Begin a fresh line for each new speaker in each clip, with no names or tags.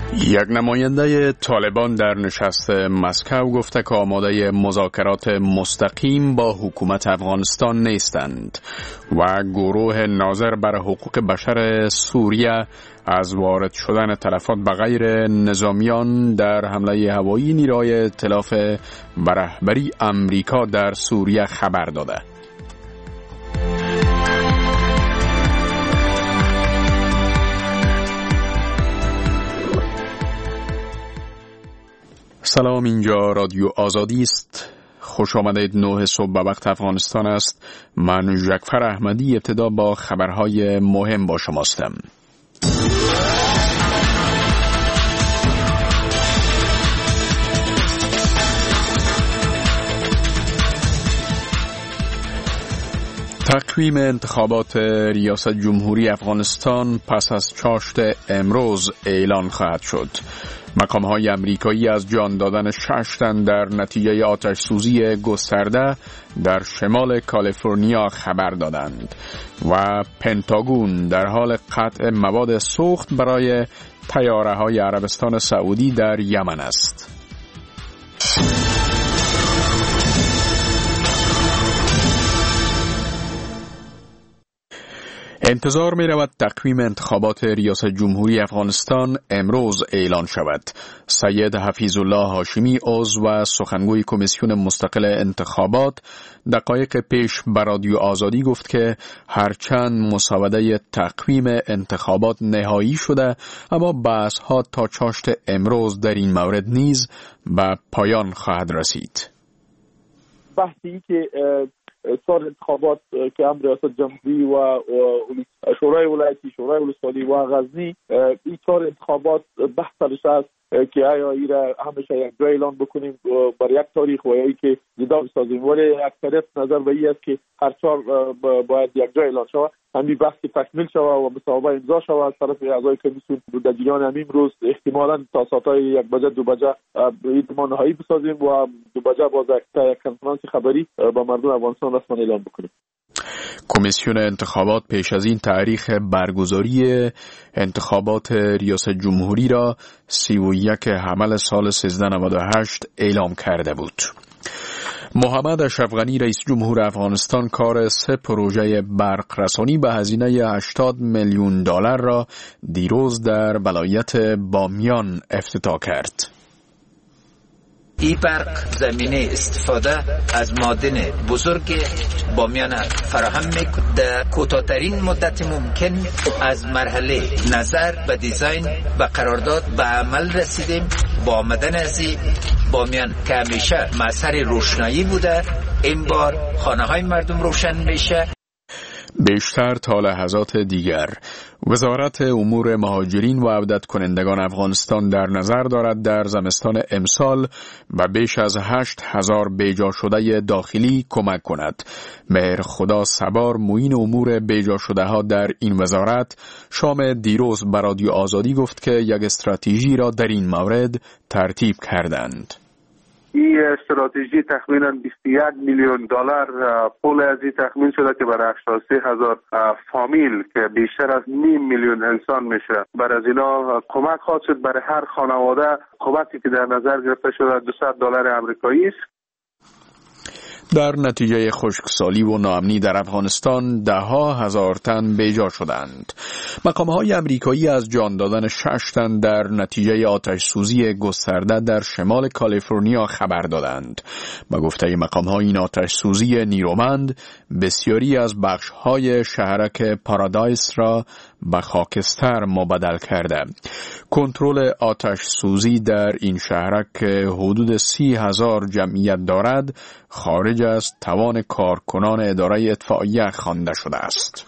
یک نماینده طالبان در نشست مسکو گفته که آماده مذاکرات مستقیم با حکومت افغانستان نیستند و گروه ناظر بر حقوق بشر سوریه از وارد شدن تلفات به غیر نظامیان در حمله هوایی نیروی ائتلاف به رهبری امریکا در سوریه خبر داده. سلام، اینجا رادیو آزادی است. خوش آمدید. 9 صبح به وقت افغانستان است. من جعفر احمدی ابتدا با خبرهای مهم با شماستم. تقویم انتخابات ریاست جمهوری افغانستان پس از چاشت امروز اعلان خواهد شد. مقام‌های امریکایی از جان دادن 6 تن در نتیجه آتش سوزی گسترده در شمال کالیفرنیا خبر دادند و پنتاگون در حال قطع مواد سوخت برای طیاره‌های عربستان سعودی در یمن است. انتظار می رود تقویم انتخابات ریاست جمهوری افغانستان امروز اعلان شود. سید حفیظالله هاشمی، عضو و سخنگوی کمیسیون مستقل انتخابات، دقایق پیش به رادیو آزادی گفت که هرچند مسوده تقویم انتخابات نهایی شده، اما بحث‌ها تا چاشت امروز در این مورد نیز به پایان خواهد رسید.
بحثی که سال انتخابات که هم ریاست جمهوری و شورای ولایتی، شورای ولسوالی و غزنی، این 4 انتخابات بحثش است که آیا این را همیشه یک جا اعلان بکنیم بر یک تاریخ و یا ای که جدا بسازیم، ولی اکثریت نظر به این است که هر 4 باید یک جا اعلان شود، همین بحث تکمیل شود و مصوبه امضا شود از طرف اعضای کمیسیون. در جریان همین روز احتمالاً تا ساعت‌های 1 بجه 2 بجه ایدمان نهایی بسازیم و 2 بجه باز یک کنفرانس خبری با مردم افغانستان رسما اعلان بکنیم.
کمیسیون انتخابات پیش از این تاریخ برگزاری انتخابات ریاست جمهوری را 31 حمل سال 1398 اعلام کرده بود. محمد اشرف غنی رئیس جمهور افغانستان کار 3 پروژه برق رسانی به هزینه 80 میلیون دلار را دیروز در ولایت بامیان افتتاح کرد.
این برق زمینه استفاده از معادن بزرگ بامیان فراهم می‌کند. در کوتاه‌ترین مدت ممکن از مرحله نظر و دیزاین و قرارداد به عمل رسیدیم. با آمدن از بامیان که همیشه مظهر روشنایی بوده، این بار خانه‌های مردم روشن میشه.
بیشتر تا لحظات دیگر، وزارت امور مهاجرین و عودت کنندگان افغانستان در نظر دارد در زمستان امسال و بیش از 8000 بیجا شده داخلی کمک کند. مهر خدا سبار، معین امور بیجا شده ها در این وزارت، شام دیروز به رادیو آزادی گفت که یک استراتژی را در این مورد ترتیب کردند.
این استراتژی تخمینا 21 میلیون دلار پول از این تخمین شده که برای 83,000 فامیل که بیشتر از نیم میلیون انسان میشه، برای از اینا کمک خواهد شد. برای هر خانواده کمکی که در نظر گرفته شده 200 دلار آمریکایی است.
در نتیجه خشکسالی و ناامنی در افغانستان 10,000 تن بیجا شدند. مقام‌های امریکایی از جان دادن 6 تن در نتیجه آتش سوزی گسترده در شمال کالیفرنیا خبر دادند. با گفته مقام‌ها این آتش سوزی نیرومند بسیاری از بخش‌های شهرک پارادایس را به خاکستر مبدل کرده. کنترل آتش سوزی در این شهرک که حدود 30,000 جمعیت دارد خارج از توان کارکنان اداره اطفائیه خوانده شده است.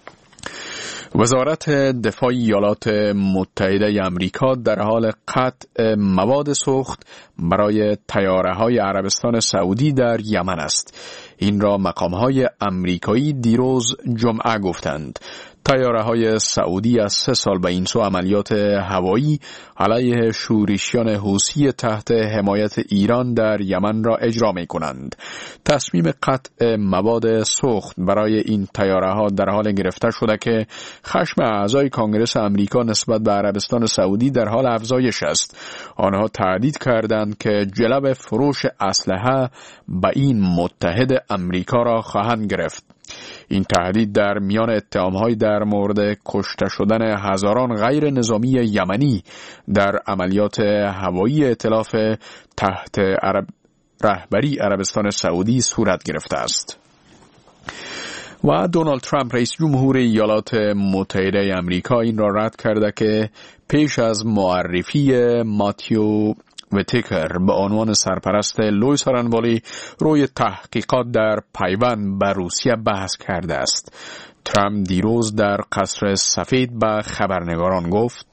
وزارت دفاع ایالات متحده آمریکا در حال قطع مواد سوخت برای طیاره‌های عربستان سعودی در یمن است. این را مقام‌های امریکایی دیروز جمعه گفتند. طیاره‌های سعودی از 3 سال به این سو عملیات هوایی علیه شورشیان حوثی تحت حمایت ایران در یمن را اجرا می‌کنند. تصمیم قطع مواد سوخت برای این طیاره‌ها در حال گرفته شده که خشم اعضای کانگرس آمریکا نسبت به عربستان سعودی در حال افزایش است. آنها تهدید کردند که جلب فروش اسلحه به این متحد آمریکا را خواهند گرفت. این تهدید در میان اتهام‌های در مورد کشته شدن هزاران غیر نظامی یمنی در عملیات هوایی ائتلاف تحت رهبری عربستان سعودی صورت گرفته است. و دونالد ترامپ رئیس جمهور ایالات متحده آمریکا این را رد کرده که پیش از معرفی ماتیو ویتیکر به عنوان سرپرست لوئیس آرنوالی روی تحقیقات در پیوند به روسیه بحث کرده است. ترامپ دیروز در قصر سفید به خبرنگاران گفت: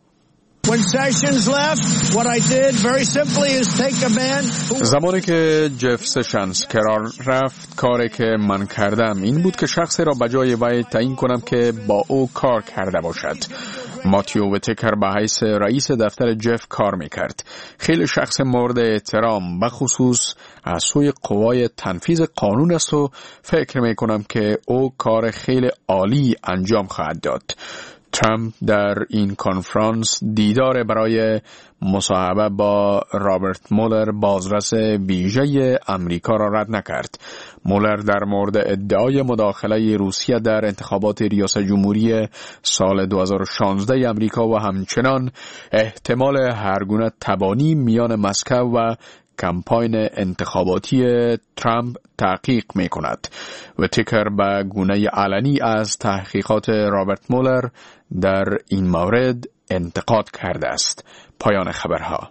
زمانی که جف سشنز قرار رفت، کاری که من کردم این بود که شخصی را به جای وی تعیین کنم که با او کار کرده باشد. ماتیو ویتیکر به حیث رئیس دفتر جف کار میکرد. خیلی شخص مورد احترام به خصوص از سوی قوای تنفیذ قانون است و فکر میکنم که او کار خیلی عالی انجام خواهد داد. ترامپ در این کنفرانس دیدار برای مصاحبه با رابرت مولر بازرس ویژه آمریکا را رد نکرد. مولر در مورد ادعای مداخله روسیه در انتخابات ریاست جمهوری سال 2016 آمریکا و همچنان احتمال هرگونه تبانی میان مسکو و کمپاین انتخاباتی ترامپ تحقیق می کند. ویتیکر به گونه علنی از تحقیقات رابرت مولر در این مورد انتقاد کرده است. پایان خبرها.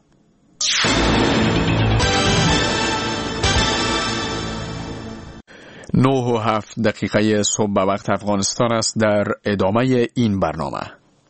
9:07 صبح به وقت افغانستان است. در ادامه این برنامه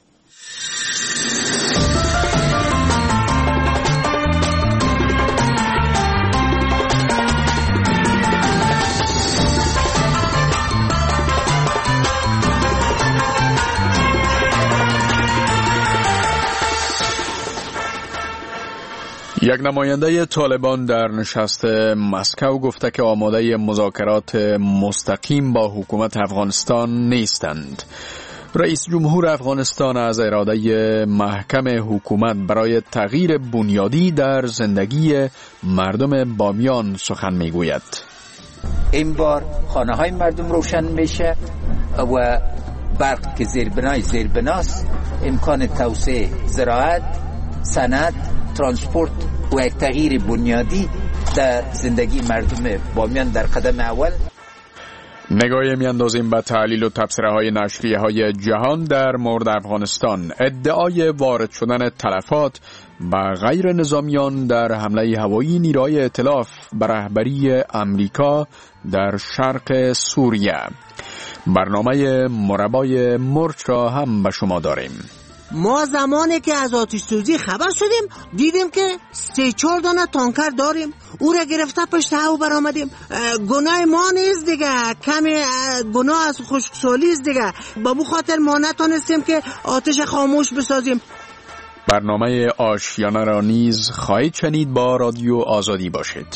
یک نماینده طالبان در نشست مسکو گفته که آماده مذاکرات مستقیم با حکومت افغانستان نیستند. رئیس جمهور افغانستان از اراده محکم حکومت برای تغییر بنیادی در زندگی مردم بامیان سخن میگوید.
این بار خانه های مردم روشن میشه و برق که زیربناست، امکان توسعه زراعت، صنعت، ترانسپورت و یک تغییر بنیادی در زندگی مردم بامیان در قدم اول.
نگاهی میاندازیم به تحلیل و تبصره های نشریه های جهان در مورد افغانستان. ادعای وارد شدن تلفات به غیر نظامیان در حمله هوایی نیروهای ائتلاف به رهبری آمریکا در شرق سوریه. برنامه مربای مرچ را هم به شما داریم.
ما زمانی که از آتش سوزی خبر شدیم دیدیم که 3-4 دانه تانکر داریم، او را گرفته پشت هوا برآمدیم. گناه ما نیست دیگه، کمی گناه از خشکسالی است دیگه. با بو خاطر ما نتونستیم که آتش خاموش بسازیم.
برنامه آشیانه را نیز خواهید شنید. با رادیو آزادی باشید.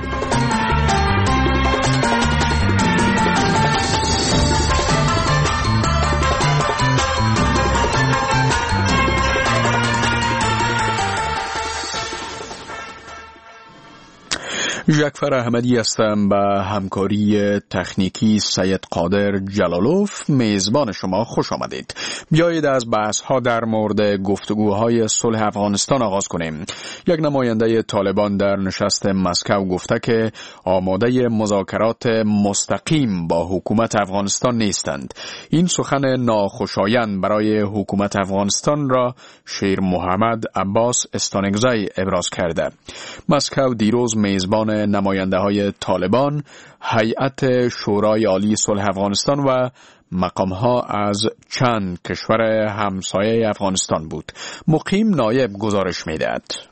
جعفر احمدی هستم. به همکاری تکنیکی سید قادر جلالوف میزبان شما خوش آمدید. بیایید از بحث ها در مورد گفتگوهای صلح افغانستان آغاز کنیم. یک نماینده طالبان در نشست مسکو گفته که آماده مذاکرات مستقیم با حکومت افغانستان نیستند. این سخن ناخوشایند برای حکومت افغانستان را شیر محمد عباس استانگزی ابراز کرده. مسکو دیروز میزبان نماینده های طالبان، هیئت شورای عالی صلح افغانستان و مقامها از چند کشور همسایه افغانستان بود. مقیم نایب گزارش می‌دهد.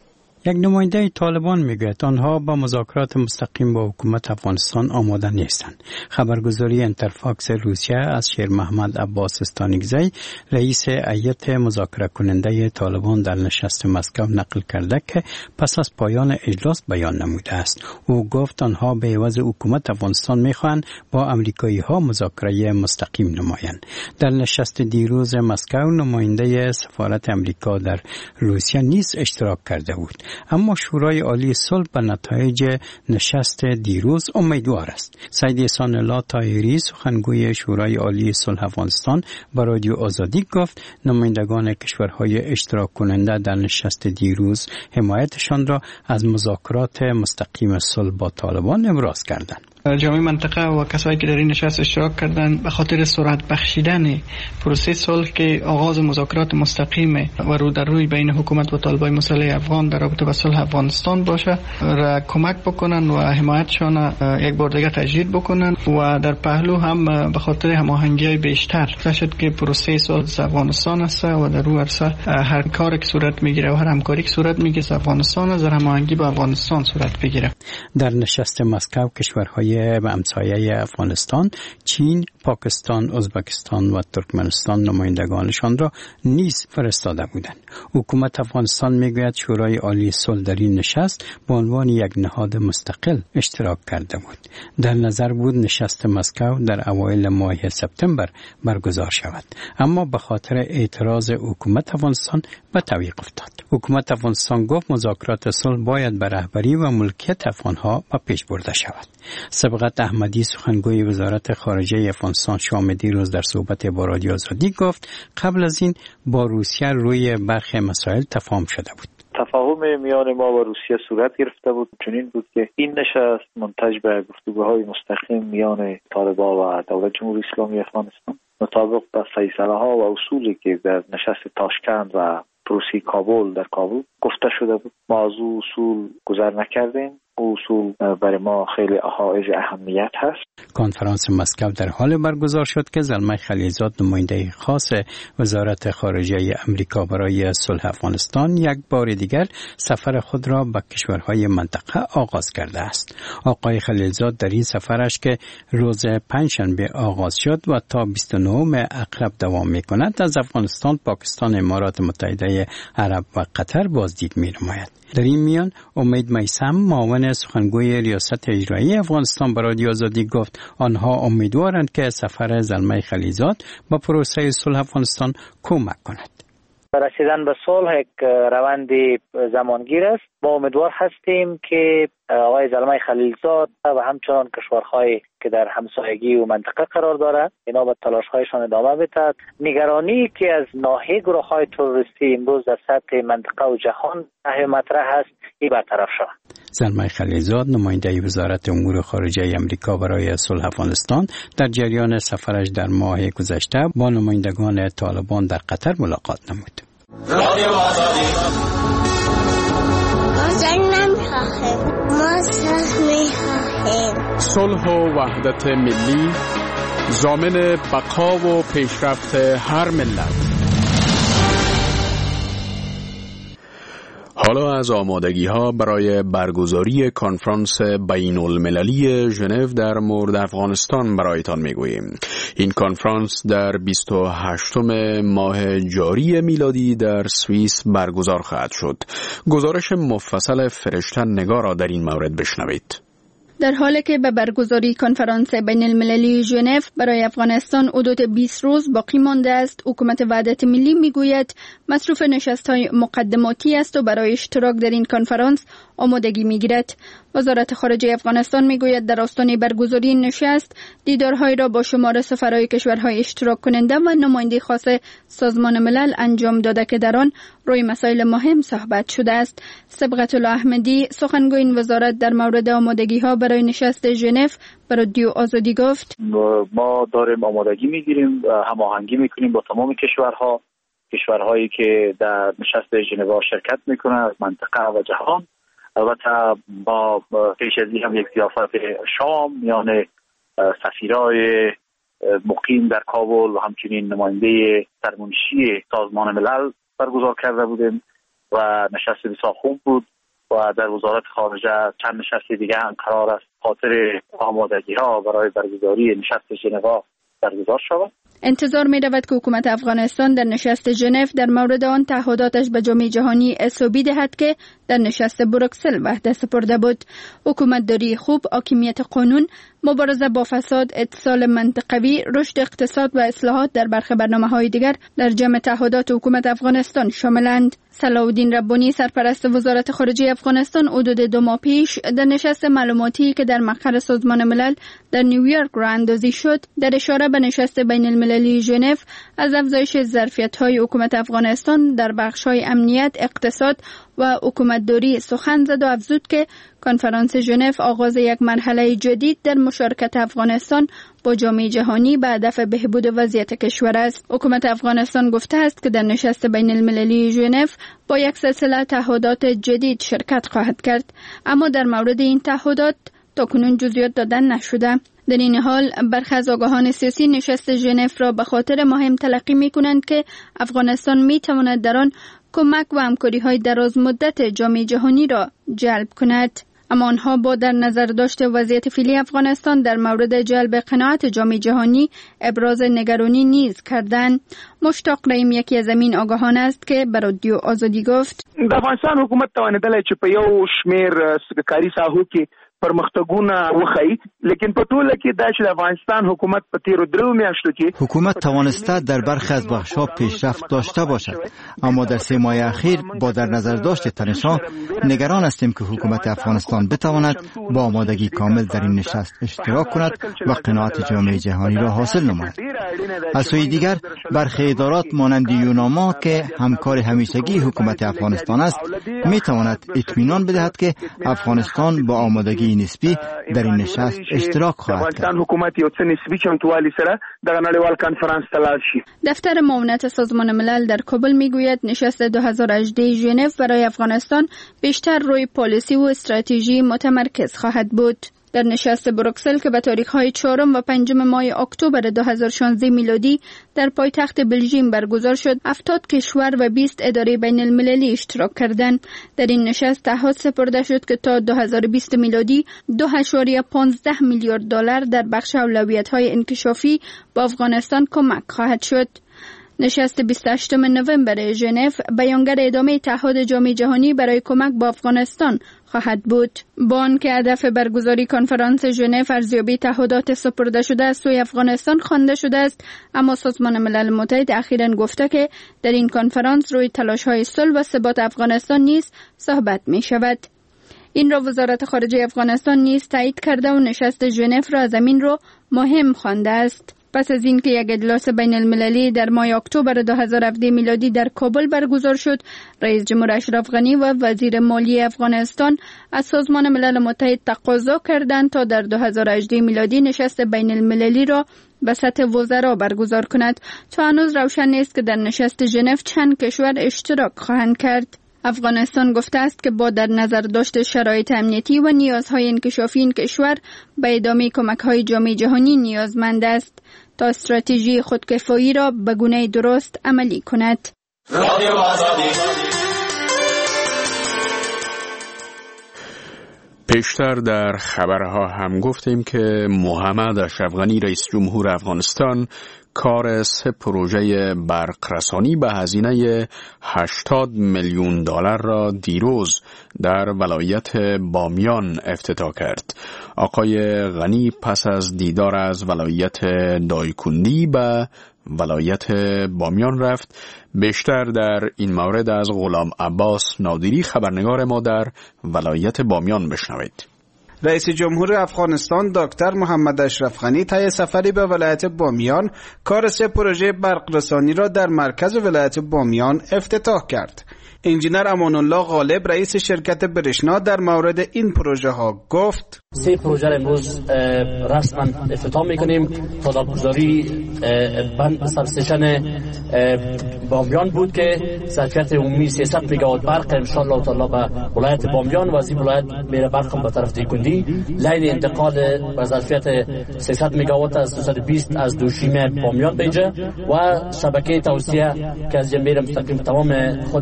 یک نماینده طالبان میگوید آنها با مذاکرات مستقیم با حکومت افغانستان آماده نیستند. خبرگزاری انترفاکس روسیه از شیر محمد عباس استانگزی رئیس هیئت مذاکره کننده طالبان در نشست مسکو نقل کرده که پس از پایان اجلاس بیان نموده است. او گفت آنها به عوض حکومت افغانستان میخواهند با امریکایی ها مذاکره مستقیم نمایند. در نشست دیروز مسکو نماینده سفارت امریکا در روسیه نیز اشتراک کرده بود. اما شورای عالی صلح به نتایج نشست دیروز امیدوار است. سید احسان الله طاهری سخنگوی شورای عالی صلح افغانستان با رادیو آزادی گفت نمایندگان کشورهای اشتراک کننده در نشست دیروز حمایتشان را از مذاکرات مستقیم صلح با طالبان ابراز کردند.
جامعه منطقه و کسایی که در این نشست اشتراک کردند به خاطر سرعت بخشیدن پروسه صلح که آغاز مذاکرات مستقیم و رو در روی بین حکومت و طالبای مسلح افغان در رابطه با صلح افغانستان باشه را کمک بکنن و حمایتشان یک بار دیگه تجدید بکنن و در پهلو هم به خاطر هماهنگی بیشتر شد که پروسه صلح افغانستان است و در رو عرصه هر کاری که صورت میگیره و هر همکاری که صورت میگیره افغانستان از هماهنگی با افغانستان صورت بگیره.
در نشست مسکو کشورهای همسایه افغانستان، چین، پاکستان، ازبکستان و ترکمنستان نمایندگانشان را نیز فرستاده بودند. حکومت افغانستان میگوید شورای عالی صلح در این نشست به عنوان یک نهاد مستقل اشتراک کرده بود. در نظر بود نشست مسکو در اوایل ماه سپتامبر برگزار شود، اما به خاطر اعتراض حکومت افغانستان به تعویق افتاد. حکومت افغانستان گفت مذاکرات صلح باید به رهبری و ملکیت افغانها به پیش برده شود. سبقت احمدی سخنگوی وزارت خارجه افغانستان شام دیروز در صحبت با رادیو آزادی گفت قبل از این با روسیه روی برخی مسائل تفاهم شده بود.
تفاهم میان ما و روسیه صورت گرفته بود. چنین بود که این نشست منتج به گفتگوهای مستقیم میان طالبان و دولت جمهوری اسلامی افغانستان مطابق با فیصله ها و اصولی که در نشست تاشکند و پروسی کابل در کابل گفته شده بود. ما از اصول گذر نکردیم. اصول برای ما خیلی حائز اهمیت هست.
کنفرانس مسکو در حال برگزار شد که زلمه خلیلزاد نماینده خاص وزارت خارجه امریکا برای صلح افغانستان یک بار دیگر سفر خود را به کشورهای منطقه آغاز کرده است. آقای خلیلزاد در این سفرش که روز پنجشنبه آغاز شد و تا 29 اکتبر دوام می‌کند از افغانستان، پاکستان، امارات متحده عرب و قطر بازدید می‌نماید. در این میان امید میثم معاون سخنگوی ریاست اجرایی افغانستان به رادیو آزادی گفت آنها امیدوارند که سفر زلمه خلیلزاد با پروسه صلح افغانستان کمک کند.
رسیدن به صلح یک روند زمانگیر است. ما امیدوار هستیم که آقای زلمه خلیلزاد و همچنان کشورهایی که در همسایگی و منطقه قرار دارند اینا به تلاش‌هایشان ادامه بدهند. نگرانی که از ناحیه گروه‌های تروریستی امروز در سطح منطقه و جهان مطرح است این برطرف شود.
زلمه خلیلزاد نماینده وزارت امور خارجه امریکا برای صلح افغانستان در جریان سفرش در ماه گذشته با نمایندگان طالبان در قطر ملاقات نمود.
رادیو آزادی ما صلح می‌خواهیم.
صلح و وحدت ملی ضامن بقا و پیشرفت هر ملت. حالا از آمادگی‌ها برای برگزاری کنفرانس بین‌المللی ژنو در مورد افغانستان برایتان میگوییم. این کنفرانس در 28 ماه جاری میلادی در سوئیس برگزار خواهد شد. گزارش مفصل فرشته نگار را در این مورد بشنوید.
در حالی که به برگزاری کنفرانس بین المللی ژنو برای افغانستان حدود 20 روز باقی مانده است، حکومت وحدت ملی میگوید مصروف نشست‌های مقدماتی است و برای اشتراک در این کنفرانس آمادگی میگیرد. وزارت خارجه افغانستان میگوید در آستانه برگزاری این نشست دیدارهایی را با شمار سفرهای کشورهای اشتراک کننده و نماینده خاص سازمان ملل انجام داده که در آن روی مسائل مهم صحبت شده است. سبقت الله احمدی سخنگوی این وزارت در مورد آمادگی‌ها برای نشست ژنو به رادیو آزادی گفت
ما داریم آمادگی میگیریم، هماهنگی میکنیم با تمام کشورهایی که در نشست ژنو شرکت میکنن از منطقه و جهان. البته با پیش از این هم یک ضیافت شام میان سفیرای مقیم در کابل و همچنین نماینده سرمنشی سازمان ملل برگزار کرده بودیم و نشست بسیار خوب بود. و در وزارت خارجه چند نشست دیگه هم قرار است خاطر آمادگی ها برای برگزاری نشست ژنو برگزار شود.
انتظار می رود که حکومت افغانستان در نشست ژنو در مورد آن تعهداتش به جامعه جهانی اصابی دهد که در نشست بروکسل وحده سپرده بود. حکومت داری خوب، حاکمیت قانون، مبارزه با فساد، اتصال منطقوی، رشد اقتصاد و اصلاحات در برخی برنامه‌های دیگر در جمع تعهدات حکومت افغانستان شاملند. صلاح‌الدین ربانی سرپرست وزارت خارجه افغانستان حدود 2 ماه پیش در نشست معلوماتی که در مقر سازمان ملل در نیویورک راه اندازی شد در اشاره به نشست بین المللی ژنو از افزایش ظرفیت‌های حکومت افغانستان در بخش‌های امنیت، اقتصاد و حکومتداری سخن زد و افزود که کنفرانس ژنو آغاز یک مرحله جدید در مشارکت افغانستان با جامعه جهانی به هدف بهبود وضعیت کشور است. حکومت افغانستان گفته است که در نشست بین المللی ژنو با یک سلسله تعهدات جدید شرکت خواهد کرد، اما در مورد این تعهدات تاکنون جزئیات دادن نشده. در این حال برخی از آگاهان سیاسی نشست ژنو را به خاطر مهم تلقی می‌کنند که افغانستان می‌تواند در آن کمک و همکاری‌های دراز مدت جامعه جهانی را جلب کند. اما آنها با در نظر داشت وضعیت فعلی افغانستان در مورد جلب قناعت جامعه جهانی ابراز نگرانی نیز کردند. مشتاق رحیم یکی از این آگاهان است که به رادیو آزادی گفت:
د افغانستان حکومت توانیدلی چې په یو شمیر کاري ساحو کې پرمختګونه وخی، لیکن په ټوله کې دا چې د افغانستان حکومت په تیرو 3 میاشتو کې
حکومت توانسته در برخی از بخش‌ها پیشرفت داشته باشد، اما در 3 ماه اخیر با در نظر داشت تنش‌ها نگران هستیم که حکومت افغانستان بتواند با آمادگی کامل در این نشست اشتراک کند و قناعت جامعه جهانی را حاصل نماید. از سوی دیگر برخی ادارات مانند یوناما که همکار همیشگی حکومت افغانستان است میتواند اطمینان بدهد که افغانستان با آمادگی نسبی در این نشست اشتراک خواهد کرد.
دفتر معاونت سازمان ملل در کابل میگوید نشست 2018 ژنو برای افغانستان بیشتر روی پالیسی و استراتژی متمرکز خواهد بود. در نشست بروکسل که به تاریخ‌های 4 و 5 ماه اکتبر 2016 میلادی در پایتخت بلژیم برگزار شد، 70 کشور و 20 اداره بین المللی اشتراک کردند. در این نشست تعهد سپرده شد که تا 2020 میلادی 2.15 میلیارد دلار در بخش اولویت‌های انکشافی با افغانستان کمک خواهد شد. نشست 28 نوامبر ژنو بیانگر ادامه تعهد جامعه جهانی برای کمک با افغانستان خواهد بود. با آنکه هدف برگزاری کنفرانس ژنو ارزیابی تعهدات سپرده شده از سوی افغانستان خوانده شده است، اما سازمان ملل متحد اخیراً گفته که در این کنفرانس روی تلاش‌های صلح و ثبات افغانستان نیز صحبت می شود. این را وزارت خارجه افغانستان نیز تایید کرده و نشست ژنو را از این رو مهم خوانده است. پس از اینکه یک اجلاس بین المللی در ماه اکتبر 2017 میلادی در کابل برگزار شد، رئیس جمهور اشرف غنی و وزیر مالی افغانستان از سازمان ملل متحد تقاضا کردند تا در 2018 میلادی نشست بین المللی را به سطح وزرا برگزار کند. تا هنوز روشن نیست که در نشست ژنو چند کشور اشتراک خواهند کرد. افغانستان گفته است که با در نظر داشت شرایط امنیتی و نیازهای انکشافی این کشور به ادامه کمک‌های جامعه جهانی نیازمند است تا استراتژی خودکفایی را به گونه درست عملی کند.
پیشتر در خبرها هم گفتیم که محمد اشرف غنی رئیس جمهور افغانستان کار 3 پروژه برقرسانی به هزینه 80 میلیون دلار را دیروز در ولایت بامیان افتتاح کرد. آقای غنی پس از دیدار از ولایت دایکندی به ولایت بامیان رفت. بیشتر در این مورد از غلام عباس نادری خبرنگار ما در ولایت بامیان بشنوید.
رئیس جمهور افغانستان دکتر محمد اشرف غنی طی سفری به ولایت بامیان کار 3 پروژه برقرسانی را در مرکز ولایت بامیان افتتاح کرد. انجینر امان الله غالب رئیس شرکت برشنا در مورد این پروژه ها گفت:
3 پروژه را امروز رسما افتتاح میکنیم. تالاب‌گذاری بند سبستیشن بامیان بود که ظرفیت عمومی 300 مگاوات برق ان شاء الله تعالی به ولایت بامیان و از این ولایت میره برق به طرف دیکندی. لین انتقال به ظرفیت 300 مگاوات از 220 از دوشیمه بامیان به اینجا و شبکه توسعه که از میره مستقیم تمام خود شهر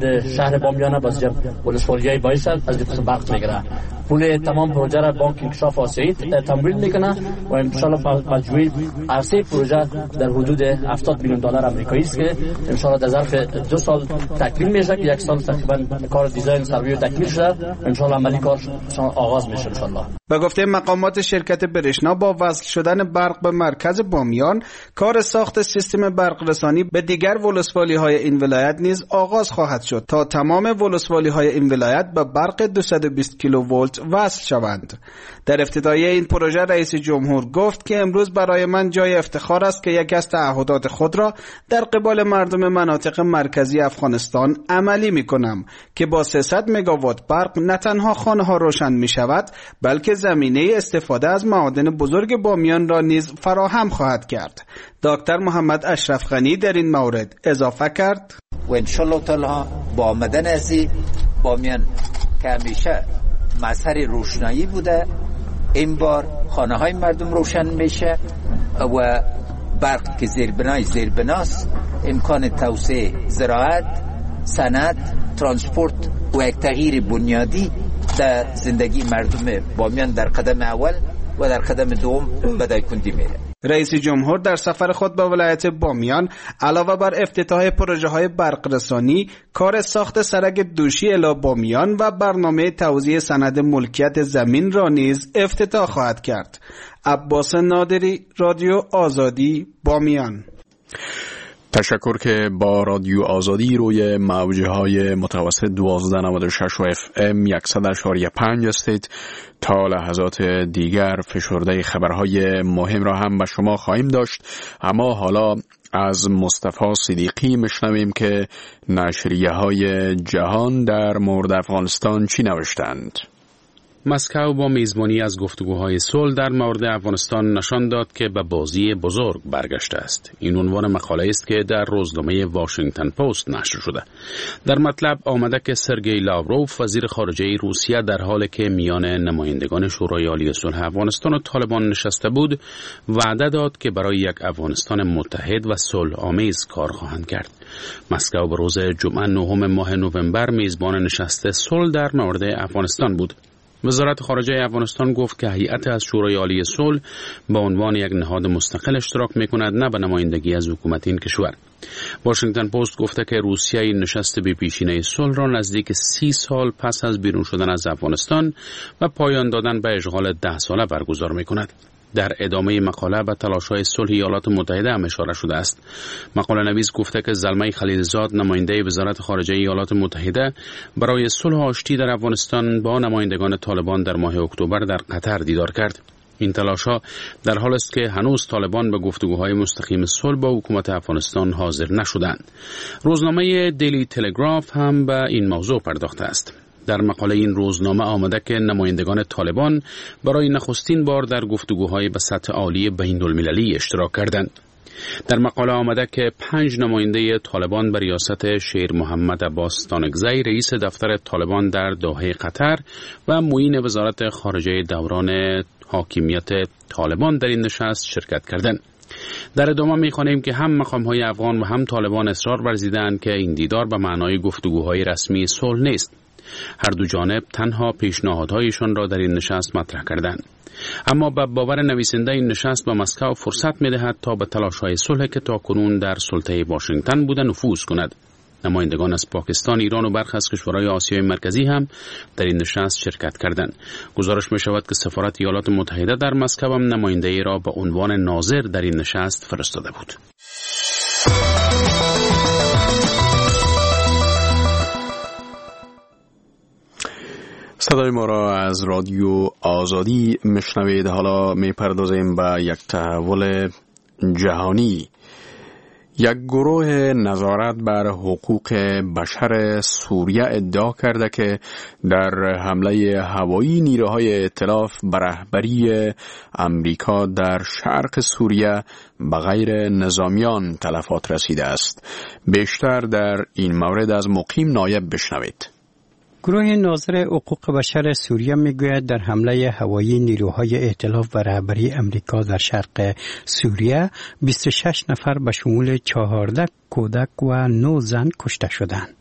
شهر بامیان باز ولسوالیای بایش از دیپس برق میگیره. پول تمام پروژه را بانک انکشاف آسیایی تمویل میکنه و ان شاء الله مجموعی عرضه پروژه در حدود 70 میلیون دلار آمریکایی است که ان شاء الله در ظرف 2 سال تکمیل میشه که 1 سال تقریبا کار دیزاین سروی تکمیل شده ان شاء الله عملی کار آغاز میشه ان شاء الله.
به گفته مقامات شرکت برشنا با وصل شدن برق به مرکز بامیان کار ساخت سیستم برق رسانی به دیگر ولسوالی‌های این ولایت نیز آغاز خواهد شد تا تمام ولسوالی‌های این ولایت به برق 220 کیلوولت وصل شوند. در افتتاحیه این پروژه رئیس جمهور گفت که امروز برای من جای افتخار است که یکی از تعهدات خود را در قبال مردم مناطق مرکزی افغانستان عملی می‌کنم که با 300 مگاوات برق نه تنها خانه‌ها روشن می‌شود بلکه زمینه استفاده از معادن بزرگ بامیان را نیز فراهم خواهد کرد. دکتر محمد اشرف غنی در این مورد اضافه کرد
و ان شاء الله تعالی با آمدن از بامیان که همیشه مظهر روشنایی بوده، این بار خانه های مردم روشن میشه و برق که زیربناست امکان توسعه زراعت، صنعت، ترانسپورت و یک تغییر بنیادی در زندگی مردم بامیان در قدم اول و در قدم دوم بدای کندی میره.
رئیس جمهور در سفر خود به ولایت بامیان علاوه بر افتتاح پروژه‌های برقرسانی، کار ساخت سرک دوشی الی بامیان و برنامه توزیع سند ملکیت زمین را نیز افتتاح خواهد کرد. عباس نادری، رادیو آزادی، بامیان.
تشکر که با رادیو آزادی روی موجهای متوسط 1296 و FM 100.5 هستید. تا لحظات دیگر فشرده خبرهای مهم را هم به شما خواهیم داشت، اما حالا از مصطفی صدیقی میشنویم که نشریه‌های جهان در مورد افغانستان چی نوشتند.
مسکو با میزبانی از گفتگوهای صلح در مورد افغانستان نشان داد که به بازی بزرگ برگشته است. این عنوان مقاله است که در روزنامه واشنگتن پست نشر شده. در مطلب آمده که سرگئی لاوروف وزیر خارجه روسیه در حالی که میان نمایندگان شورای عالی صلح افغانستان و طالبان نشسته بود، وعده داد که برای یک افغانستان متحد و صلح آمیز کار خواهند کرد. مسکو به روز جمعه 9 ماه نوامبر میزبان نشست صلح در مورد افغانستان بود. وزارت خارجه افغانستان گفت که هیئت از شورای عالی صلح به عنوان یک نهاد مستقل اشتراک می‌کند، نه به نمایندگی از حکومت این کشور. واشنگتن پست گفته که روسیه این نشست بی پیشینه صلح را نزدیک 30 سال پس از بیرون شدن از افغانستان و پایان دادن به اشغال 10 ساله برگزار می‌کند. در ادامه مقاله به تلاش‌های صلح ایالات متحده هم اشاره شده است. مقاله نویس گفته که زلمه خلیلزاد نماینده وزارت خارجه ایالات متحده برای صلح آشتی در افغانستان با نمایندگان طالبان در ماه اکتبر در قطر دیدار کرد. این تلاش‌ها در حال است که هنوز طالبان به گفتگوهای مستقیم صلح با حکومت افغانستان حاضر نشدند. روزنامه دیلی تلگراف هم به این موضوع پرداخته است. در مقاله این روزنامه آمده که نمایندگان طالبان برای نخستین بار در گفتگوهای به سطح عالی بین‌المللی اشتراک کردند. در مقاله آمده که 5 نماینده طالبان به ریاست شیر محمد عباس ستانکزی رئیس دفتر طالبان در دوحه قطر و معین وزارت خارجه دوران حاکمیت طالبان در این نشست شرکت کردند. در ادامه می‌خوانیم که هم مقام‌های افغان و هم طالبان اصرار ورزیدند که این دیدار به معنای گفتگوهای رسمی صلح نیست. هر دو جانب تنها پیشنهادهایشان را در این نشست مطرح کردند. اما به باور نویسنده این نشست به مسکو فرصت می‌دهد تا به تلاش‌های صلح که تاکنون در سلطه واشنگتن بوده نفوذ کند. نمایندگان از پاکستان، ایران و برخی از کشورهای آسیای مرکزی هم در این نشست شرکت کردند. گزارش می‌شود که سفارت ایالات متحده در مسکو هم نماینده‌ای را به عنوان ناظر در این نشست فرستاده بود.
صدای ما را از رادیو آزادی میشنوید. حالا میپردازیم به یک تحول جهانی. یک گروه نظارت بر حقوق بشر سوریه ادعا کرده که در حمله هوایی نیروهای ائتلاف به رهبری امریکا در شرق سوریه به غیر نظامیان تلفات رسیده است. بیشتر در این مورد از مقیم نایب بشنوید.
گروه ناظر حقوق بشر سوریه میگوید در حمله هوایی نیروهای ائتلاف و رهبری امریکا در شرق سوریه 26 نفر به شمول 14 کودک و 9 زن کشته شدند.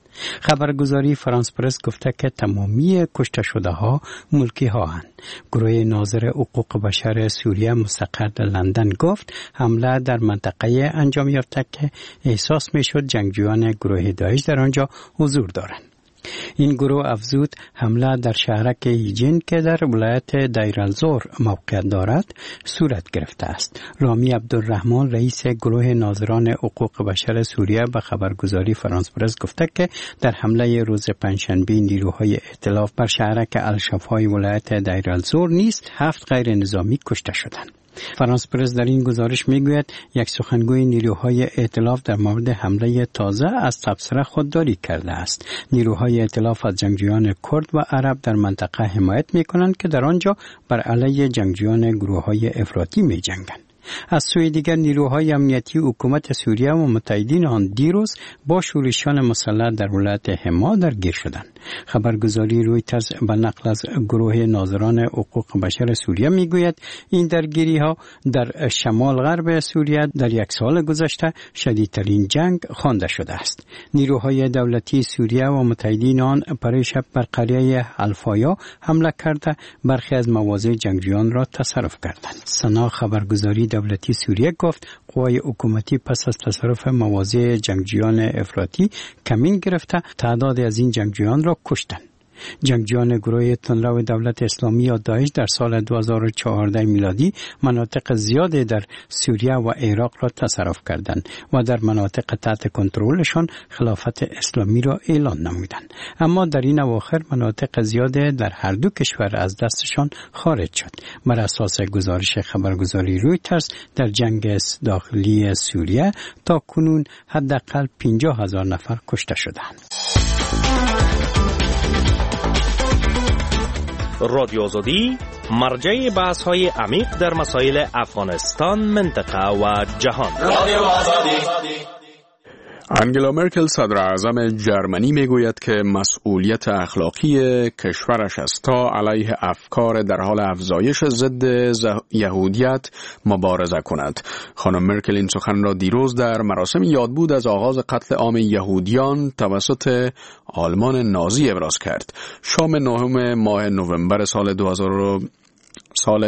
خبرگزاری فرانس پرس گفته که تمامی کشته شده ها ملکی ها هستند. گروه ناظر حقوق بشر سوریه مستقر در لندن گفت حمله در منطقه انجام یافته که احساس می شد جنگجویان گروه داعش در آنجا حضور دارند. این گروه افزود حمله در شهرک هیجین که در ولایت دیر الزور موقعیت دارد صورت گرفته است. رامی عبدالرحمن رئیس گروه ناظران حقوق بشر سوریه به خبرگزاری فرانس پرس گفته که در حمله روز پنجشنبه نیروهای ائتلاف بر شهرک الشفای ولایت دیر الزور نیز 7 غیر نظامی کشته شدند. فرانس پرس در این گزارش میگوید یک سخنگوی نیروهای ائتلاف در مورد حمله تازه از تبصره خودداری کرده است. نیروهای ائتلاف از جنگجویان کرد و عرب در منطقه حمایت میکنند که در آنجا بر علیه جنگجویان گروههای افراطی میجنگند. از سوی دیگر نیروهای امنیتی حکومت سوریه و متحدین آن دیروز با شورشیان مسلح در ولایت حما درگیر شدند. خبرگزاری رویترز به نقل از گروه ناظران حقوق بشر سوریه میگوید این درگیری ها در شمال غرب سوریه در یک سال گذشته شدیدترین جنگ خوانده شده است. نیروهای دولتی سوریه و متحدین آن پریشب بر قریه الفایا حمله کرده برخی از مواضع جنگجویان را تصرف کردند. سنا خبرگزاری دولتی سوریه گفت قوای حکومتی پس از تصرف مواضع جنگجویان افراطی کمین گرفته تعداد از این جنگجویان را کشتند. جنگجویان گروه تندرو دولت اسلامی یا داعش در سال 2014 میلادی مناطق زیادی در سوریه و عراق را تصرف کردند و در مناطق تحت کنترلشان خلافت اسلامی را اعلان نمودند. اما در این اواخر مناطق زیادی در هر دو کشور از دستشان خارج شد. بر اساس گزارش خبرگزاری رویترز در جنگ داخلی سوریه تا کنون حداقل 50,000 نفر کشته شدند.
رادیو آزادی مرجع بحث های عمیق در مسائل افغانستان، منطقه و جهان. رادیو آزادی.
انگلا مرکل صدر اعظم جرمنی میگوید که مسئولیت اخلاقی کشورش است تا علیه افکار در حال افزایش ضد یهودیت مبارزه کند. خانم مرکل این سخن را دیروز در مراسم یادبود از آغاز قتل عام یهودیان توسط آلمان نازی ابراز کرد. شام 9 ماه نوامبر سال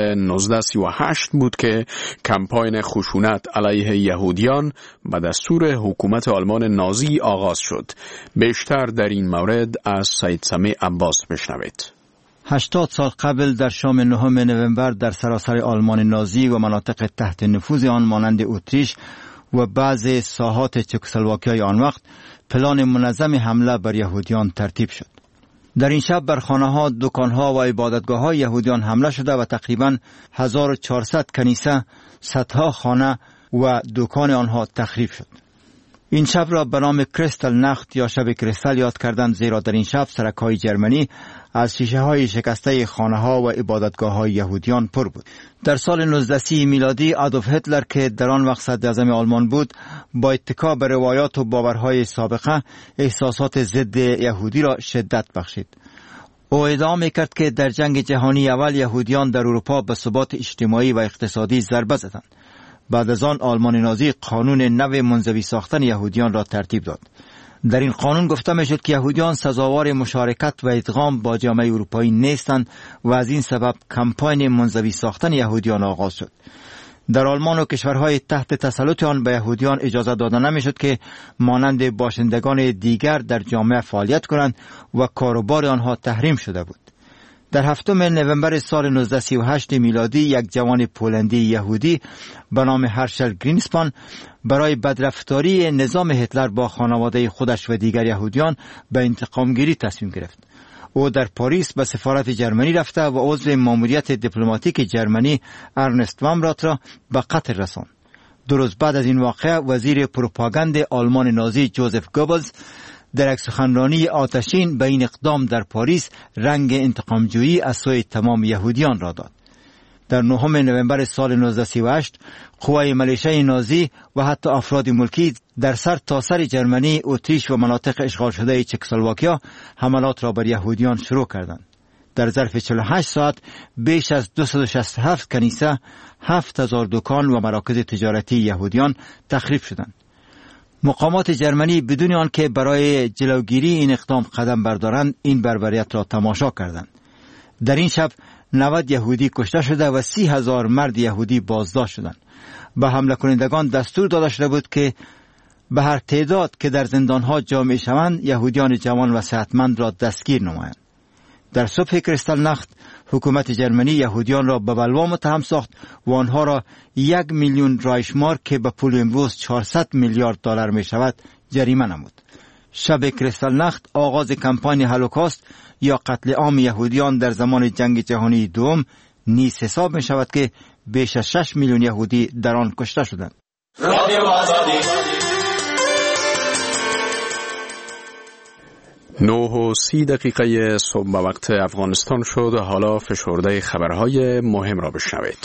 1938 بود که کمپاین خشونت علیه یهودیان به دستور حکومت آلمان نازی آغاز شد. بیشتر در این مورد از سید سمیع عباس بشنوید.
80 سال قبل در شام 9 نوامبر در سراسر آلمان نازی و مناطق تحت نفوذ آن مانند اتریش و بعضی ساحات چکسلواکیای آن وقت پلان منظم حمله بر یهودیان ترتیب شد. در این شب بر خانه‌ها، دکان‌ها و عبادتگاه‌های یهودیان حمله شده و تقریباً 1400 کنیسه، صدها خانه و دکان آنها تخریب شد. این شب را به نام کریستال نخت یا شب کریستال یاد کردند، زیرا در این شب سرک‌های جرمنی از شیشه‌های شکسته خانه‌ها و عبادتگاه‌های یهودیان پر بود. در سال 1930 میلادی آدولف هیتلر که در آن وقت صدراعظم آلمان بود، با اتکا به روایات و باورهای سابقه احساسات ضد یهودی را شدت بخشید. او ادعا می‌کرد که در جنگ جهانی اول یهودیان در اروپا به ثبات اجتماعی و اقتصادی ضربه زدند. بعد از آن آلمان نازی قانون نو منزوی ساختن یهودیان را ترتیب داد. در این قانون گفته میشد که یهودیان سزاوار مشارکت و ادغام با جامعه اروپایی نیستند و از این سبب کمپاین منزوی ساختن یهودیان آغاز شد. در آلمان و کشورهای تحت تسلط آن به یهودیان اجازه داده نمیشد که مانند باشندگان دیگر در جامعه فعالیت کنند و کاروبار آنها تحریم شده بود. در 7 نوامبر سال 1938 میلادی یک جوان پولندی یهودی به نام هرشل گرینسپان برای بدرفتاری نظام هتلر با خانواده خودش و دیگر یهودیان به انتقامگیری تصمیم گرفت. او در پاریس به سفارت جرمنی رفته و عضو ماموریت دیپلماتیک جرمنی ارنست وامرات را به قتل رساند. 2 روز بعد از این واقعه وزیر پروپاگاند آلمان نازی جوزف گوبلز در یک سخنرانی آتشین به این اقدام در پاریس رنگ انتقامجویی از سوی تمام یهودیان را داد. در 9 نوامبر سال 1938 قوای ملیشه نازی و حتی افراد ملکی در سر تا سر جرمنی، اتریش و مناطق اشغال شده چکسلواکیا حملات را بر یهودیان شروع کردند. در ظرف 48 ساعت بیش از 267 کنیسه، 7000 دکان و مراکز تجارتی یهودیان تخریب شدند. مقامات جرمنی بدون آنکه برای جلوگیری این اقدام قدم بردارند این بربریت را تماشا کردند. در این شب 90 یهودی کشته شده و 30,000 مرد یهودی بازداشت شدند. به حمله کنندگان دستور داده شده بود که به هر تعداد که در زندانها جامع شوند یهودیان جوان و صحتمند را دستگیر نمایند. در صبح کریستال نخت حکومت جرمنی یهودیان را به بلوا متهم ساخت و آنها را 1 میلیون رایشمارک که به پول امروز 400 میلیارد دلار می شود جریمه نمود. شب کریستال نخت آغاز کمپانی هولوکاست یا قتل عام یهودیان در زمان جنگ جهانی دوم نیز حساب می شود که بیش از 6 میلیون یهودی در آن کشته شدند.
رادیو آزادی
9:30 صبح به وقت افغانستان شد. حالا فشرده خبرهای مهم را بشنوید.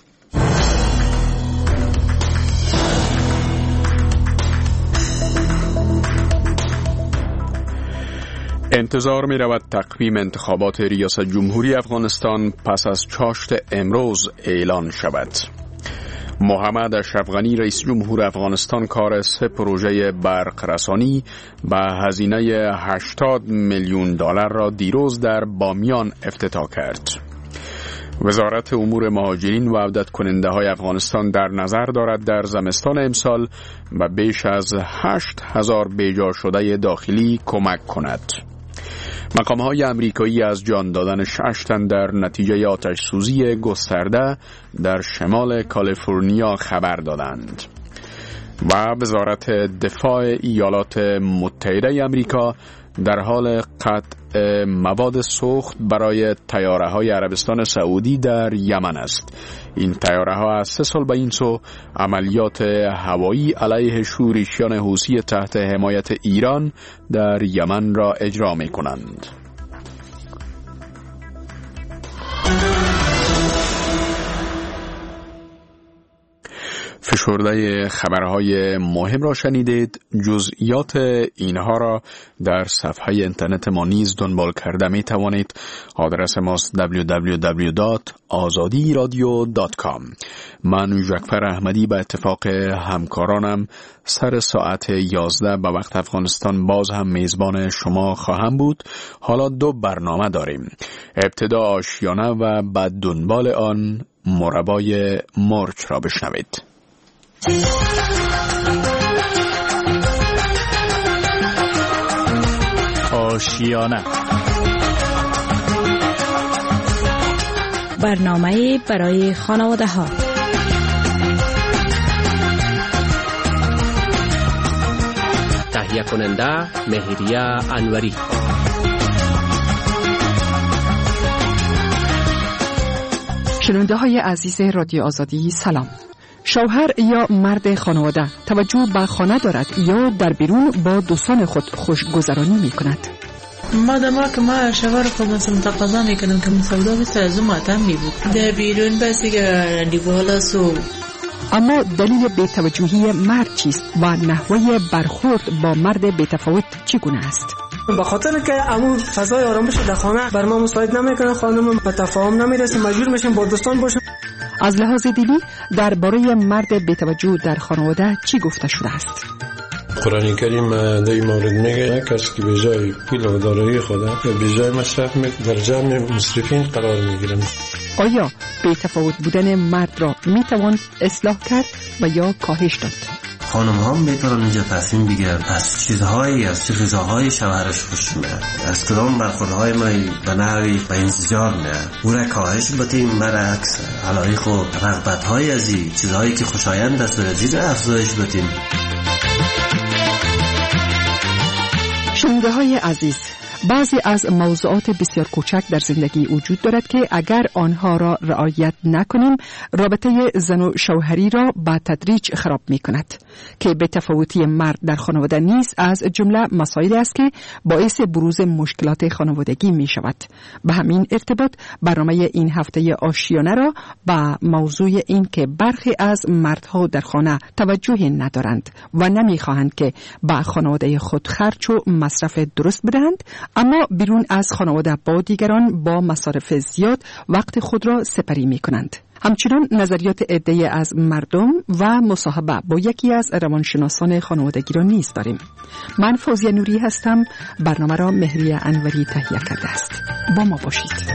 انتظار می رود تقویم انتخابات ریاست جمهوری افغانستان پس از چاشت امروز اعلان شود. محمد اشرف غنی رئیس جمهور افغانستان کار 3 پروژه برق رسانی به هزینه 80 میلیون دلار را دیروز در بامیان افتتاح کرد. وزارت امور مهاجرین و عودت کننده های افغانستان در نظر دارد در زمستان امسال به بیش از 8,000 بیجا شده داخلی کمک کند. مقام‌های آمریکایی از جان دادن 6 تن در نتیجه آتش سوزی گسترده در شمال کالیفرنیا خبر دادند. و وزارت دفاع ایالات متحده آمریکا در حال قطع مواد سوخت برای طیاره‌های عربستان سعودی در یمن است. این طیاره‌ها از 3 سال به این سو عملیات هوایی علیه شورشیان حوثی تحت حمایت ایران در یمن را اجرا می‌کنند. فشرده خبرهای مهم را شنیدید. جزئیات اینها را در صفحه اینترنت ما نیز دنبال کرده می توانید. آدرس ماست www.azadiradio.com. من جعفر احمدی به اتفاق همکارانم سر ساعت 11 به وقت افغانستان باز هم میزبان شما خواهم بود. حالا 2 برنامه داریم. ابتدا آشیانه و بعد دنبال آن مربای مرچ را بشنوید.
آشیانه،
برنامه برای خانواده ها.
تهیه کننده مهریه انوری.
شنونده های عزیز رادیو آزادی سلام. شوهر یا مرد خانواده توجه به خانه دارد یا در بیرون با دوستان خود خوشگذرانی می کند؟
ما شوهر خود مثلا تقاضا میکنم که مسودا بیست از اون ماتم می بود در بیرون بسی که دیوالا سو.
اما دلیل بی‌توجهی مرد چیست و نحوه برخورد با مرد بی‌تفاوت چگونه است؟
به خاطر که عمو فضای آرامش در خانه بر ما مساعد نمیکنه، خانم به تفاهم نمیرسه، مجبور میشیم با دوستان باشیم.
از لحاظ دینی درباره مرد بی‌توجه در خانواده چی گفته شده است؟
قرآن کریم در این مورد میگه کسی که به جای پول و دارایی خود به جای مصرف در جمع مصرفین قرار میگیرن.
آیا بی‌تفاوت بودن مرد را میتوان اصلاح کرد و یا کاهش داد؟
خانم ها میتونن اینجا تصمیم بگیرن از چیزهایی، از چه غذاهای شوهرش خوش میاد، از کدام برخوردهای ما به نحوی به انزجار میاد، او را کاهش بدیم، برعکس علایق و رغبت‌های از این چیزهایی که خوشایند است از این افزایش بدیم.
شنونده های عزیز، بعضی از موضوعات بسیار کوچک در زندگی وجود دارد که اگر آنها را رعایت نکنیم رابطه زن و شوهری را به تدریج خراب می کند که به تفاوتی مرد در خانواده نیز از جمله مسائلی است که باعث بروز مشکلات خانوادگی می شود. به همین ارتباط برنامه این هفته آشیانه را به موضوع این که برخی از مردها در خانه توجه ندارند و نمی خواهند که به خانواده خود خرج و مصرف درست بدهند، اما بیرون از خانواده با دیگران با مصارف زیاد وقت خود را سپری می کنند. همچنین نظریات عده‌ای از مردم و مصاحبه با یکی از روانشناسان خانوادگی را نیز داریم. من فوزیه نوری هستم. برنامه را مهریه انوری تهیه کرده است. با ما باشید.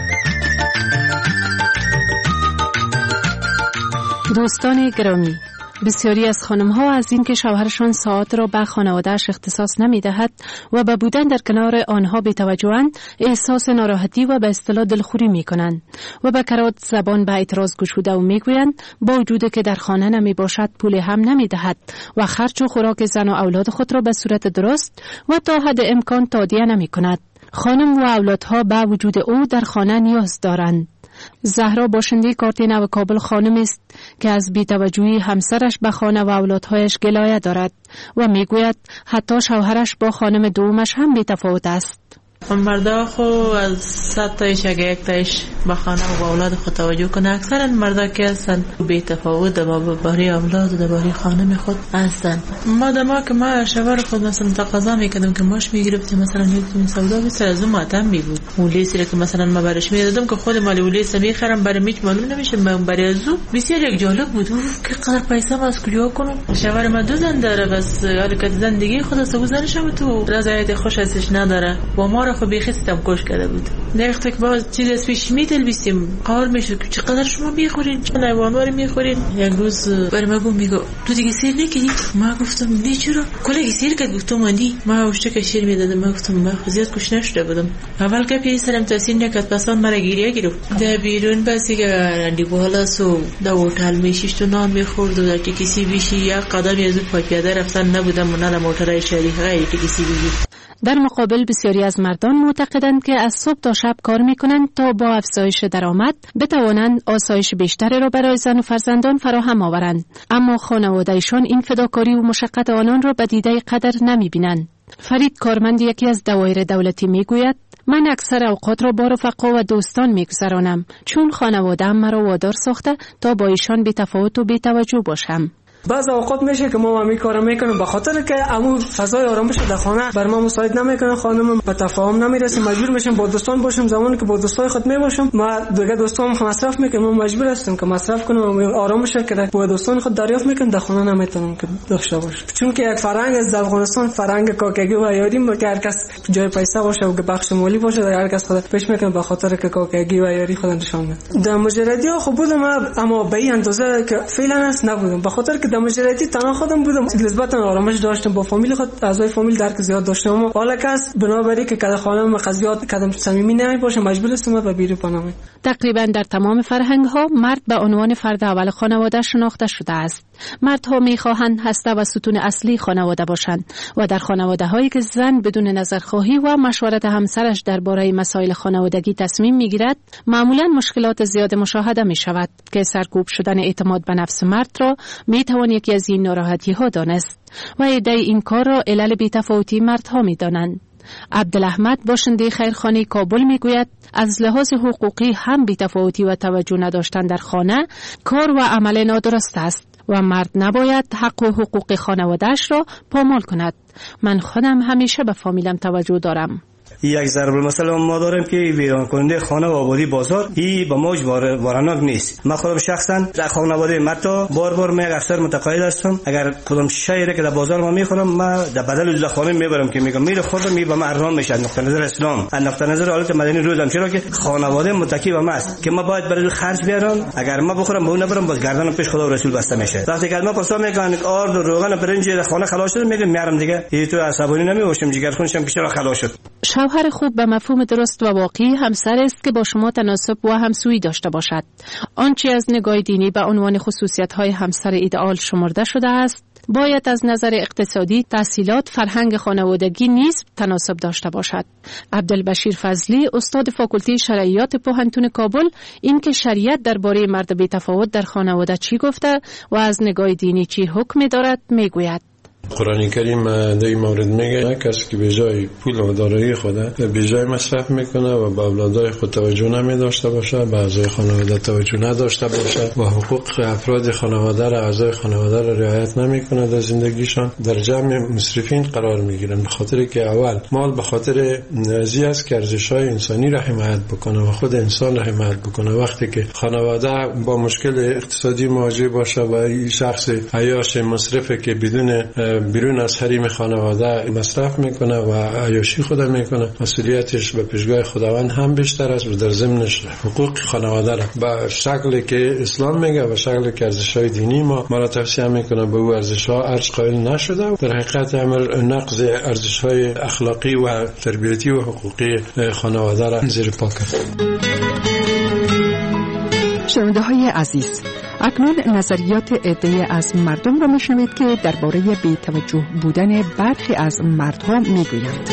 دوستان گرامی، بسیاری از خانم‌ها از اینکه شوهرشان ساعات را به خانواده‌اش اختصاص نمی‌دهد و به بودن در کنار آنها بی‌توجه‌اند، احساس ناراحتی و به اصطلاح دلخوری می‌کنند و به کرات زبان به اعتراض گشوده و می‌گویند با وجودی که در خانه نمی‌باشد پول هم نمی‌دهد و خرج و خوراک زن و اولاد خود را به صورت درست و تا حد امکان تادیه نمی‌کند. خانم و اولادها به وجود او در خانه نیاز دارند. زهرا باشنده کارت نو کابل خانم است که از بی‌توجهی همسرش به خانه و اولادهایش گلایه دارد و میگوید حتی شوهرش با خانم دومش هم بی‌تفاوت است.
مردا خو از 100 تایش اگه یک تایش با خانه و با اولاد خود توجه کنه، اکثرا مردا که هستن بی تفاوت درباره اولاد و درباره خانم خود هستن. ما که ما شوهر خود مثلا تقاضا میکردم که ماش میگرفتیم مثلا یک سودا بسر از اون ماتم میبود اون لیسی که مثلا ما برش میدادم که خود مال لیس میخرم برای میچ معلوم نمیشه من برای ازو بسیار یک جالب بود که قدر پیسه ما از کجا کنم. شوهر ما دو زن داره بس حرکت زندگی خود است و زنش هم تو رضایت خوش ازش نداره و ما خب بیخستم کوش کرده بود. در وقتی که باز چیز از پیش می‌دلبیستیم قار میشه که چقدر شما میخورین، چه نوانوار میخورین. یک روز برام میگه تو دیگه سیر نکنی. ما گفتم نه چرا؟ کلی سیر کرد. گفتم ما اوشته که شیر میدادم. ما گفتم ما زیاد کوش نشده بودم. اول که پیش سرم تاثیر نکرد، پسان مرا گیریه گرفت. در بیرون بسی که رندی بالا سو در هتل میشیش تو نان میخورد و در تکسی بیشی یک قدمی از اون پیاده رفتن نبودم و نه موتورای شهری غیر تکسی بیشی.
در مقابل بسیاری از مردان معتقدند که از صبح تا شب کار میکنند تا با افزایش درآمد بتوانند آسایش بیشتری را برای زن و فرزندان فراهم آورند، اما خانواده‌شان این فداکاری و مشقت آنان را به دیده قدر نمیبینند. فرید کارمند یکی از دوایر دولتی میگوید من اکثر اوقات را با رفقا و دوستان میگذرانم چون خانواده‌ام مرا وادار ساخته تا با ایشان بی‌تفاوت و بی‌توجه باشم.
بعض اوقات میشه که ما می کارو میکنیم به خاطر که عمو فضای آرامش در خانه بر ما مساعد نمیکنه، خانم به تفاهم نمیرسیم، مجبور میشیم با دوستان باشیم. زمانی که با دوستای خود میباشیم ما دیگه دوستام مصرف میکنیم، ما مجبور هستیم که مصرف کنیم و آرامش که با دوستان خود دریافت میکنیم در خانه نمیتونیم که داشته باشیم، چون که یک فرهنگ از افغانستان فرهنگ کاکگی و یاری که هر کس جای پیسه باشه و بخش مالی باشه هر کس خود پیش میکنه به خاطر که کاکگی و یاری خود نشون میده. در مجردی خب بودم اما به این اندازه که فعلا است نبودم، به خاطر که در مجردی تنها خودم بودم، نسبتا آرامش داشتم، با فامیل خود اعضای فامیل درک زیاد داشتم. اما حالا که بنابراین که کد خانم قضیات کدام صمیمی نمیباشه مجبور هستم به بیرون پناه.
تقریبا در تمام فرهنگ ها مرد به عنوان فرد اول خانواده شناخته شده است. مردها میخواهند هسته و ستون اصلی خانواده باشند و در خانواده هایی که زن بدون نظرخواهی و مشورت همسرش درباره مسائل خانوادگی تصمیم میگیرد معمولا مشکلات زیاد مشاهده می شود که سرکوب شدن اعتماد به نفس مرد را میتوان یکی از این ناراحتی ها دانست و ایده این کار را علل بی‌تفاوتی مردها میدانند. عبدالاحمد باشنده خیرخانه کابل میگوید از لحاظ حقوقی هم بی‌تفاوتی و توجه نداشتن در خانه کار و عمل نادرست است و مرد نباید حق و حقوق خانواده‌اش را پامال کند. من خودم همیشه به فامیلم توجه دارم.
یک ضرب المثل ما داریم که ویران کننده خانه و آبادی بازار این به موج وارناک نیست. من خودم شخصا در خانواده متا بار من افسر متقاعد هستم، اگر کدام شیری که در بازار ما میخورم من در بدل در خانه میبرم که میگم میره خودم می به من ارزان میشه از نقطه نظر اسلام، از نقطه نظر حالت مدنی روزم، چرا که خانواده متکی به ماست که ما باید برای خرج بیارم، اگر ما بخورم به اون نبرم باز گردنم پیش خدا و رسول بسته میشه. وقتی که ما پرسا میگن آرد و روغن و برنج در خانه خلاص شد میگم میارم دیگه ای تو عصبانی نمیوشم جگرخونشم که چرا خلاص شد.
شوهر خوب به مفهوم درست و واقعی همسر است که با شما تناسب و همسویی داشته باشد. آنچه از نگاه دینی به عنوان خصوصیت‌های همسر ایدئال شمرده شده است، باید از نظر اقتصادی، تحصیلات، فرهنگ خانوادگی نیز تناسب داشته باشد. عبدالبشیر فضلی، استاد فاکولته شرعیات پوهنتون کابل، این که شریعت درباره مرد بی‌تفاوت در خانواده چی گفته و از نگاه دینی چی حکم دارد میگوید.
قرآن کریم در این مورد میگه کسی که به جای پول و دارایی خود به جای مصرف میکنه و به اولادای خود توجه نمی داشته باشه، به اعضای خانواده توجه نداشته باشه و حقوق افراد خانواده را، اعضای خانواده را رعایت نمیکنه در زندگیشان، در جمع مسرفین قرار میگیرن. به خاطر که اول مال به خاطر ازی است که ارزش‌های انسانی را حمایت بکنه و خود انسان را حمایت بکنه. وقتی که خانواده با مشکل اقتصادی مواجه باشه و این شخص عیاش مصرفه که بدون بیرون از حریم خانواده مصرف میکنه و عیاشی خود میکنه، مسئولیتش به پیشگاه خداوند هم بیشتر است و در ضمنش حقوق خانواده را به شکلی که اسلام میگه و شکلی که ارزش‌های دینی ما را توصیه میکنه به او ارزش‌ها ارج قائل نشده. در حقیقت امر نقض ارزش‌های اخلاقی و تربیتی و حقوقی خانواده را زیر پا کرد.
شنونده‌های عزیز، اکنون نظریات عده‌ای از مردم را میشنوید که درباره بی‌توجه بودن برخی از مردها میگویند.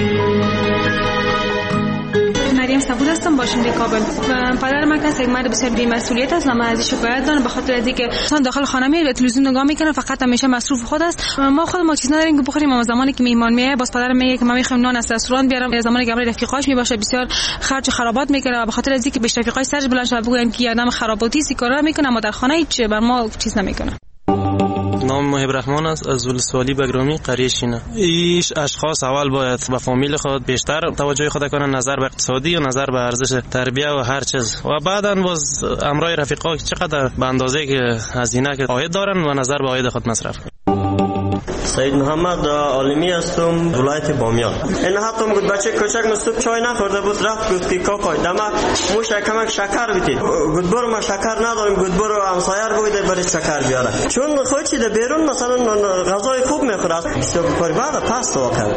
مریم صبور هستم، باشنده کابل. پدر من کسی یک مرد بسیار بی‌مسئولیت است و من ازش شکایت دارم به خاطر اینکه انسان داخل خانه میره تلویزیون نگاه میکنه، فقط همیشه مصروف خود است. ما خودمون چیز نداریم که بخوریم. اما زمانی که میهمان میاد باز پدرم میگه که ما میخوایم نان از رستوران بیارم. زمانی که امر رفیقاش میباشه بسیار خرج خرابات میکنه و به خاطر اینکه به رفیقاش سرش بلند شد بگن که آدم خراباتی سی کارا میکنه، اما در خانه هیچ بر ما چیز نمیکنه.
نام محب رحمان است، از ولسوالی بگرامی قریه شینه. ایش اشخاص اول باید به فامیل خود بیشتر توجه خود کنن، نظر به اقتصادی و نظر به ارزش تربیه و هر چیز، و بعداً باز امرای رفیقا چقدر به اندازه که هزینه که عاید دارن و نظر به عاید خود مصرف کنن.
سید محمد عالمی هستم، ولایت بامیان. این هفتم گفت بچه کوچک صبح چای نخورده بود، رفت گفت که کاکای دما موش کمک شکر بیتید. گفت برو ما شکر نداریم، گفت برو همسایر بگید برای شکر بیاره. چون خودی در بیرون مثلا غذای خوب میخوره، استفاده بعد پس واقعا.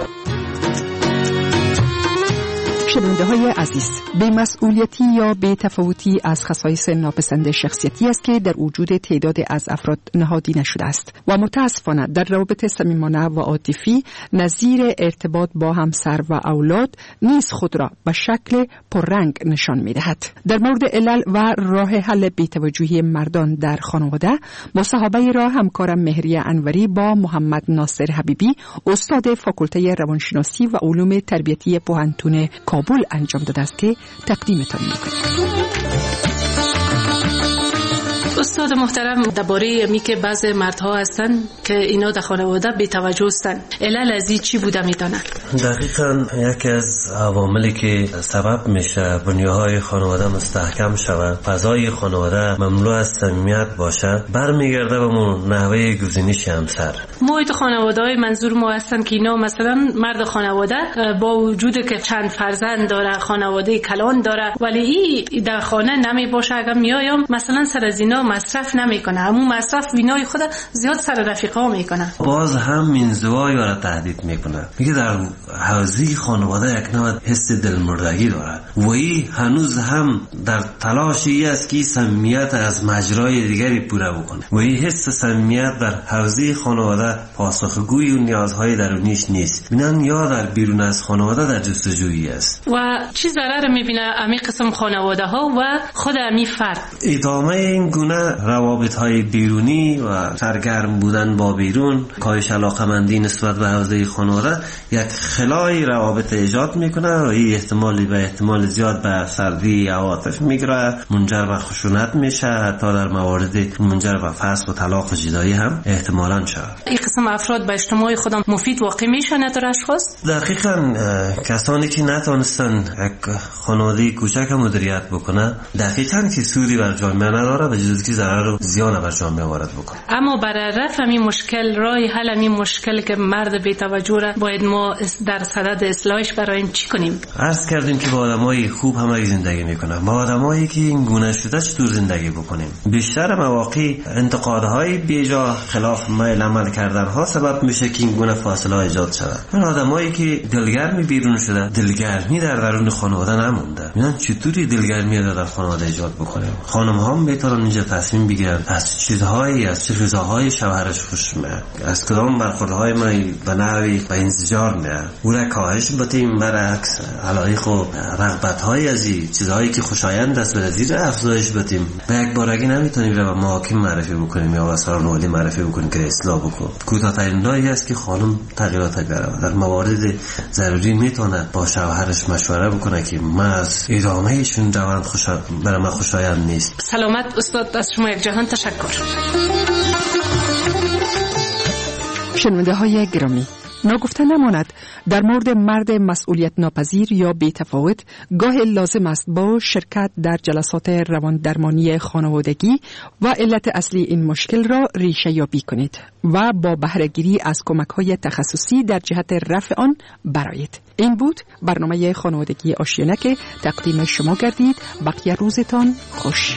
شنونده‌های عزیز، بی‌مسئولیتی یا بی‌تفاوتی از خصایص ناپسند شخصیتی است که در وجود تعدادی از افراد نهادینه شده است و متاسفانه در روابط صمیمانه و عاطفی نظیر ارتباط با همسر و اولاد نیز خود را به شکل پررنگ نشان می‌دهد. در مورد علل و راه حل بی‌توجهی مردان در خانواده، مصاحبه را همکارم مهریه انوری با محمد ناصر حبیبی، استاد فاکولته روانشناسی و علوم تربیتی پوهنتون کابل انجام داده است که تقدیمتان می‌کنم.
استاد محترم، درباره می که بعض مردها هستن که اینا در خانواده بی توجه هستن، علل از این چی بوده میدانند؟
دقیقاً یکی از عواملی که سبب میشه بنیادهای خانواده مستحکم شود، فضای خانواده مملو از صمیمیت باشه، برمیگرده به نحوه گزینش همسر.
محیط خانواده‌های منظور ما هستن که اینا مثلا مرد خانواده با وجود که چند فرزند داره، خانواده کلان داره، ولی این در خانه نمی باشه، اگر میایم مثلا سر از اینا مصرف نمیکنه، همون مصرف وینای خود زیاد سر رفیقا میکنه.
باز هم انزوای را تهدید میکنه. میگه در حوزه خانواده یک نوع حس دلمردگی داره و این هنوز هم در تلاشی است که صمیمیت از مجرای دیگری پوره بکنه و این حس صمیمیت در حوزه خانواده پاسخگوی و نیازهای درونیش نیست. ببینن یا در بیرون از خانواده در جستجویی است.
و چی ضرر میبینه امی قسم خانواده ها و خود امی فرد؟
ادامه این گونه روابط های بیرونی و سرگرم بودن با بیرون، کاهش علاقمندی نسبت به حوزه خانواده یک خلای روابط ایجاد میکنه و این احتمال زیاد به سردی عواطف میگیره، منجر به خشونت میشه، حتی در موارد منجر به فسخ و طلاق و جدایی هم احتمالاً شود.
این قسم افراد به اجتماع خودم مفید واقع میشن در اشخاص؟
دقیقاً کسانی که نتونستن یک خانواده کوچک مدیریت بکنه، دقیقاً که سودی بر جامعه نداره، به جز که ضرر و زیان بر جامعه وارد بکنه.
اما برای رفع این مشکل، راه حل این مشکل که مرد بی توجه را باید ما در صدد اصلاحش برای چی کنیم؟
عرض کردیم که با آدمای خوب همه زندگی میکنن، با آدمایی که این گونه شده چطور زندگی بکنیم. بیشتر مواقع انتقادهای بیجا خلاف میل عمل کردن ها سبب میشه که این گونه فاصله ایجاد شود. من آدمایی که دلگرمی بیرون شده، دلگرمی در درون خانواده نمونده، میگن چطوری دلگرمی در خانواده ایجاد بکنیم. خانم ها میتونن اینجا تصمیم بگیرن از چیزهایی، از چه غذاهای شوهرش خوش میاد، از کدام برخوردهای ما به نحوی به انزجار میاد، میره او را کاهش بتیم، برعکس علایق و رغبت های از این چیزهایی که خوشایند است و زیر افزایش بتیم. به یک بارگی نمیتونیم رو به محاکم معرفی بکنیم یا وسایل نولی معرفی بکنیم که اصلاح بکن. کوتاه‌ترین راهی است که خانم تغییرات بیاره. در موارد ضروری میتونه با شوهرش مشوره بکنه که من از ادامه ایشون روند برای من خوشایند نیست.
سلامت استاد، از شما یک جهان تشکر.
شنونده های گرامی، ناگفته نماند در مورد مرد مسئولیت ناپذیر یا بی‌تفاوت گاه لازم است با شرکت در جلسات روان درمانی خانوادگی و علت اصلی این مشکل را ریشه یابی کنید و با بهره گیری از کمک های تخصصی در جهت رفع آن برآیید. این بود برنامه خانوادگی آشیانه که تقدیم شما گردید. بقیه روزتان خوش.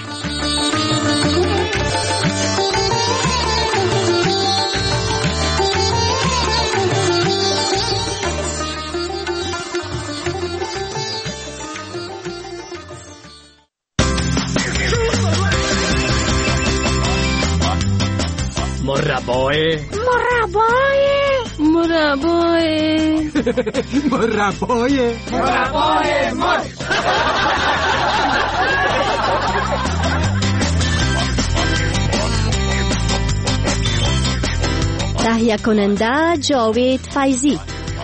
مربای مرد.
تهیه کننده جاوید فیضی.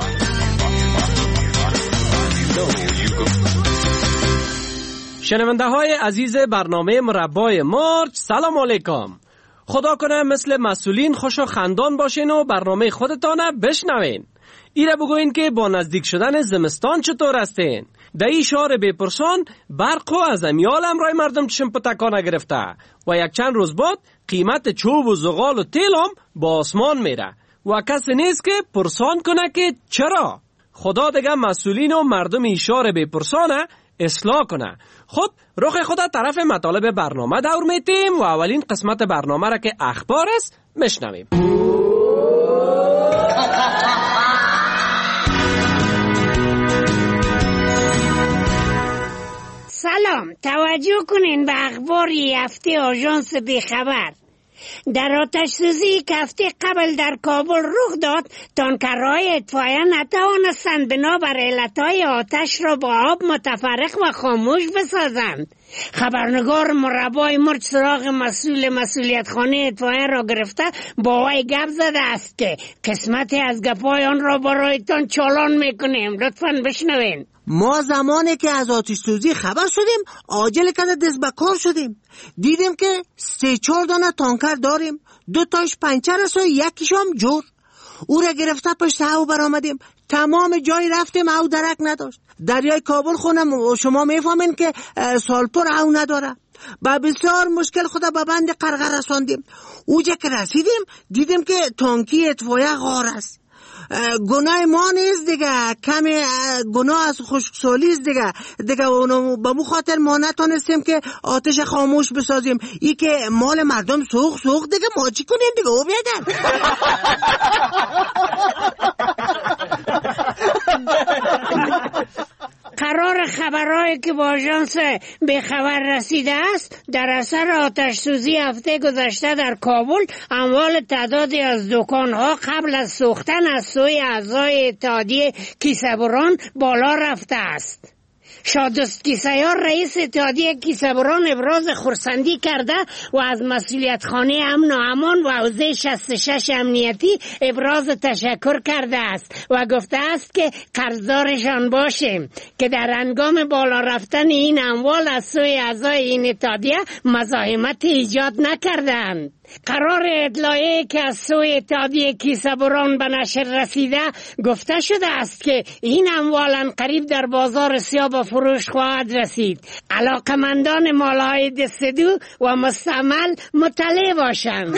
شنونده های عزیز برنامه مربای مرد، سلام علیکم. خدا کنه مثل مسئولین خوش و خندان باشین و برنامه خودتانه بشنوین. ایره بگوین که با نزدیک شدن زمستان چطور هستین؟ در این شهر بپرسان برق و از امیال امرای مردم چشم پتکانه گرفته و یک چند روز بعد قیمت چوب و زغال و تیل هم با آسمان میره و کسی نیست که پرسان کنه که چرا. خدا دیگه مسئولین و مردم این شهر بپرسانه اصلاح کنه. خب رخ خدا طرف مطالب برنامه دور میتیم و اولین قسمت برنامه را که اخبار است میشنویم.
سلام، توجه کنین به اخباری هفته آژانس بیخبر. در آتش سوزی که هفته قبل در کابل رخ داد، تانکرهای اطفائیه نتوانستند بنابر علتهای آتش را با آب متفرق و خاموش بسازند. خبرنگار مربای مرد سراغ مسئولیت خانه اطفائیه را گرفته با وی گپ زده است که قسمتی از گپای آن را برایتان چالان میکنیم. لطفاً بشنوین.
ما زمانی که از آتش سوزی خبر شدیم عاجل کده دست به کار شدیم. دیدیم که 3-4 دانه تانکر داریم، 2 تاش پنچر است و یکیش هم جور. او را گرفته پشت او برآمدیم. تمام جای رفتیم او درک نداشت. دریای کابل خونم شما میفهمین که سالپور او نداره. با بسیار مشکل خدا به بند قرقر رساندیم. اوجا که رسیدیم دیدیم که تانکی اطفائیه غار است. گناه ما نیست دیگه، کمی گناه از خشکسالی است دیگه اونو به مو خاطر ما نتونستیم که آتش خاموش بسازیم. ای که مال مردم سوخ دیگه ما چی کنیم دیگه او بیادن.
قرار خبرهایی که با آژانس بیخبر رسیده است، در اثر آتش سوزی هفته گذشته در کابل اموال تعدادی از دکانها قبل از سوختن از سوی اعضای اتحادیه کیسه‌بران بالا رفته است. شادوست کیسیار رئیس اتحادیه کیسه‌بران ابراز خرسندی کرده و از مسئولیت خانه امن و امان و حوزه 66 امنیتی ابراز تشکر کرده است و گفته است که قرضدارشان باشیم که در هنگام بالا رفتن این اموال از سوی اعضای این اتحادیه مزاحمت ایجاد نکردند. قرار اطلاعی که از سوی اتحادیه کیسه‌بران به نشر رسیده گفته شده است که این اموال قریب در بازار سیاه به فروش خواهد رسید. علاقمندان مالهای دستدو و مستعمل مطلع باشند.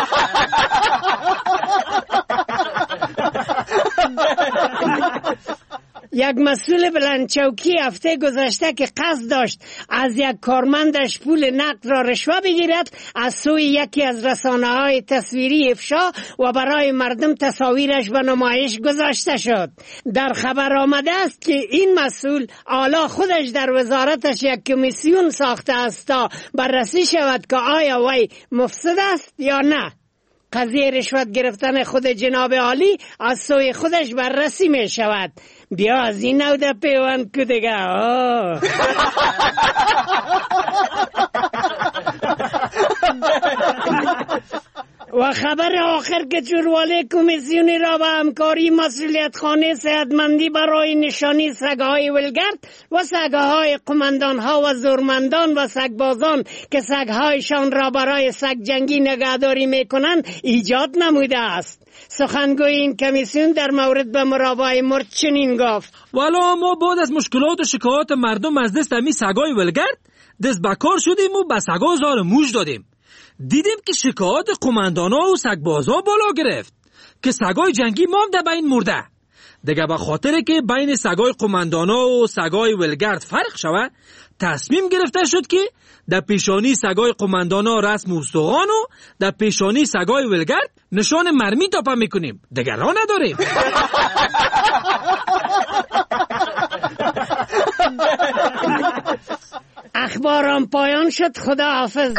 یک مسئول بلندچوکی هفته گذشته که قصد داشت از یک کارمندش پول نقد را رشوه بگیرد از سوی یکی از رسانه‌های تصویری افشا و برای مردم تصاویرش به نمایش گذاشته شد. در خبر آمده است که این مسئول حالا خودش در وزارتش یک کمیسیون ساخته است تا بررسی شود که آیا وی مفسد است یا نه. قضیه رشوت گرفتن خود جناب عالی از سوی خودش بررسی می شود. بیا از این نوده پیوند که دیگه. و خبر آخر که چوروالی کمیسیونی را به همکاری مسئولیت خانه صحتمندی برای نشانی سگهای ولگرد و سگهای قماندانها و زورمندان و سگبازان که سگهایشان را برای سگ جنگی نگهداری میکنند ایجاد نموده است. سخنگوی این کمیسیون در مورد به مرابای مرد چنین گفت:
والا ما بعد از مشکلات و شکایات مردم از دست امی سگای ولگرد دست بکار شدیم و به سگا زار موش دادیم. دیدیم که شکایات قماندانا و سگبازا بالا گرفت که سگای جنگی مانده بین مرده. دیگه به خاطر که بین سگای قماندانا و سگای ولگرد فرق شوه تصمیم گرفته شد که در پیشانی سگای قماندانا رسم استخوان و در پیشانی سگای ولگرد نشان مرمی تاپه میکنیم. دیگه راه نداریم.
اخبارم پایان شد. خدا حافظ.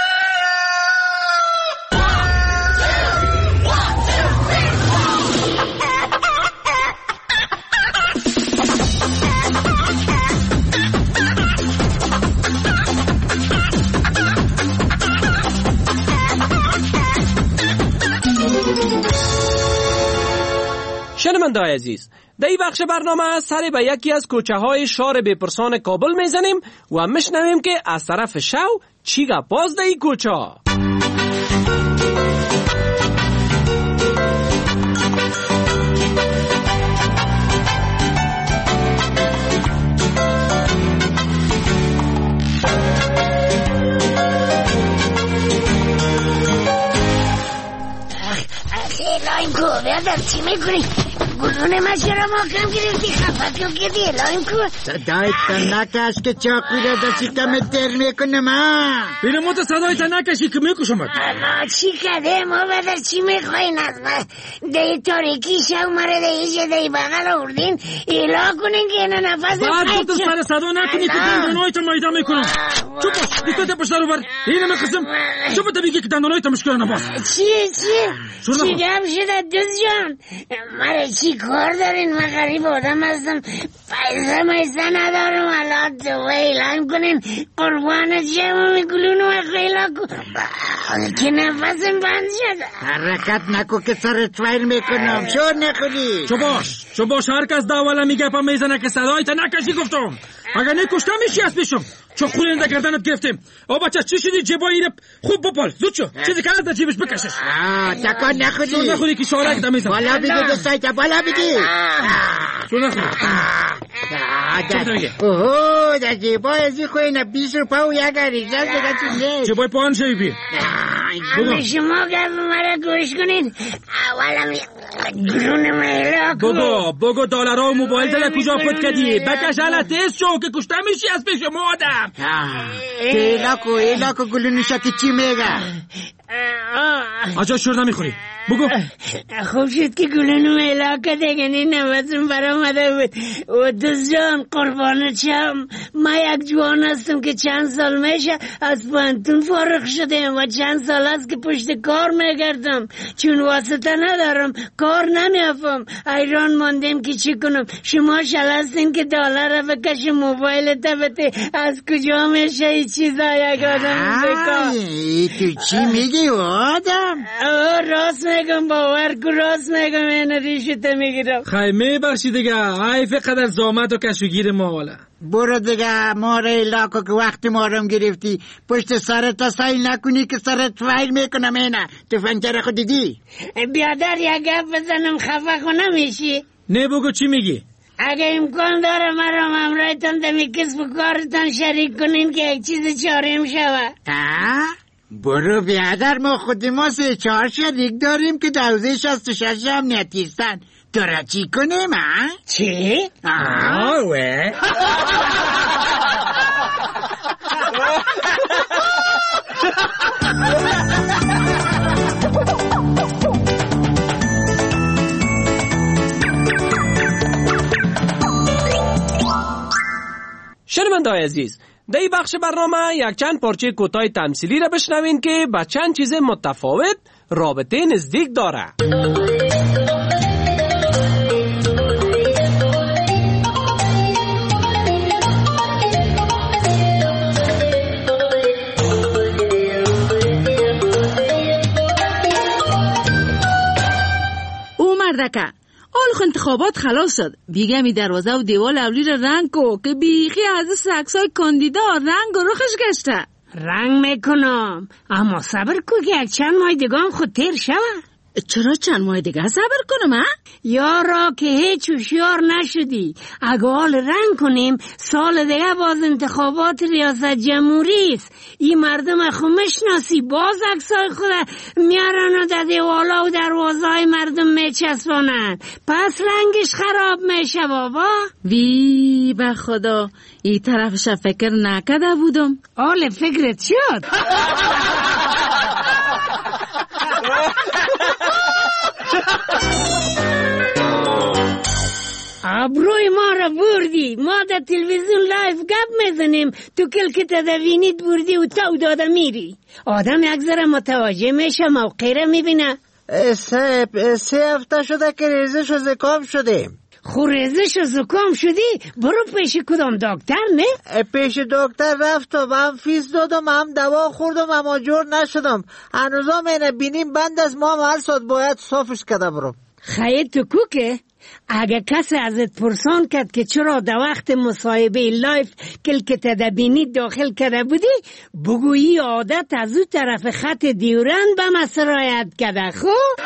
شنونده‌های عزیز، در این بخش برنامه سر به یکی از کوچه های شهر بپرسان کابل میزنیم و میشنویم که از طرف شو چی گپاست در این کوچه.
لایم کو بیادر چی میکنی؟ گلونه ما چرا محکم گرفتی؟ خفت رو کردی لایم کو؟
صدای تنکش که چاقوی را در شکم در میکنم.
اینه ما تا صدای تنکشی که میکشمد.
ما چی کده؟ ما بدر چی میخواین از ما؟ دی تاریکی شو مره دیشه دی بغل آوردین ایلا کنین که اینه نفس
بعد تو سر صدا نکنی که دندانای تا مایده میکنم. چو باش دیکته پشتر رو بر اینه میخستم چو بده بگی که دندانای تا مشکل نباس.
چی گم شده دوست جان؟ مره چی کار دارین؟ من غریب آدم هستم، پیسه میسه ندارم، الان تو ویلم کنین قربانت شما میگلون و خیلا کن که نفسم بند شد.
حرکت نکو که سرت ویل میکنم. شور نخوری.
چو باش هر کس داولا میگه پا میزنه که صدای تا نکشی گفتم. اگر نکشتم میشی از پیشم. چو خولنده گردنت گرفتیم. او بچه چی شدی؟ جبایی رو خوب بپال زود شو. چیزی که از در جیبش بکشش.
تکان نخوری.
شو نخوری که شارک دمیزم.
بالا بگی دوستایتا بالا بگی.
شو نخوری.
اوه در جیبای ازی خوی نه 20 روپا و یک ریزه دیگه چی نیست.
جیبای پاهن شوی بی.
اما شما گفت مرا گوش کنین. اولا گرون میلا کو.
بگو دلارا و موبایل دل کجا پت کردی؟ بکش حالا تیز شو که کشته میشی از پیش ما آدم.
ایلا کو گلونشا که چی میگه؟
آجا شور نمیخوری. بگو.
خوب شد که گلونو علاقه دیگنی نفسم برآمده بود. و دوست جان قربانت شم، من یک جوان هستم که چند سال میشه از پانتون فارغ شدم و چند سال است که پشت کار میگردم، چون واسطه ندارم کار نمیافم. ایران ماندیم که چی کنم. شما شلستین که دلار بکش موبایل تبته از کجا میشه ای چیزا یک آدم بکار.
تو چی میگی آدم؟
راست میگم، باور کو راست میگم. این ریشته میگیرم.
خیمه بخشی دیگه. ای فقدر زامت و کشوگیر ما والا.
برو دیگه ماره ایلاکو که وقتی مارم گرفتی پشت سرت سایل نکنی که سرت ویل میکنم. اینه تو فنجر خود دیدی؟
بیادر یک گفت بزنم خفه خونه میشی؟
نه بگو چی میگی؟
اگه امکان داره مرام امرایتان دمی کسب و کارتان شریک کنین که یک چیز چاریم شود.
برو بیادر ما خودی ما 3-4 شریک داریم که در حوزه 66 امنیتی هستن. تو را چی کنیم ها؟
چی؟
وه
شنونده‌های عزیز، در این بخش برنامه یک چند پارچه کوتاه تمثیلی را بشنوین که با چند چیز متفاوت رابطه نزدیک داره.
او مردکه آل انتخابات خلاص شد، بیگه می دروازه و دیوال اولی را رنگ کو که بیخی از سکسای کاندیدا رنگ و رخش گشته.
رنگ میکنم اما صبر کو که یک چند ماه دیگه هم خود تیر شوه.
چرا چند ماه دیگه صبر کنم ها؟
یارا که هیچ هوشیار نشدی. اگه حال رنگ کنیم سال دیگه باز انتخابات ریاست جمهوری است. این مردم خو مشناسی باز عکسای خود میارن و در دیوالا و دروازهای مردم میچسبانن، پس رنگش خراب میشه بابا.
وی به خدا این طرفش فکر نکرده بودم.
حال فکرت شد؟ ابروی ما را بردی. ما در تلویزیون لایف گپ میزنیم، تو کلک تدوینیت بردی و تو داده میری. آدم یک ذره متوجه میشه، موقع را میبینه.
صاحب 3 هفته شده که ریزش و زکام شدیم.
خو ریزش و زکام شدی؟ برو پیش کدام دکتر نه؟
پیش دکتر رفتم، هم فیس دادم هم دوا خوردم اما جور نشدم. هنوزا اینه بینیم بند از ما هر ساعت باید صافش کده برم.
خیلی تو کوکه؟ اگه کسی ازت پرسان کرد که چرا در وقت مصاحبه لایف کلک تدبینی داخل کرده بودی، بگویی عادت از او طرف خط دیورن به ما سرایت کرده. خب؟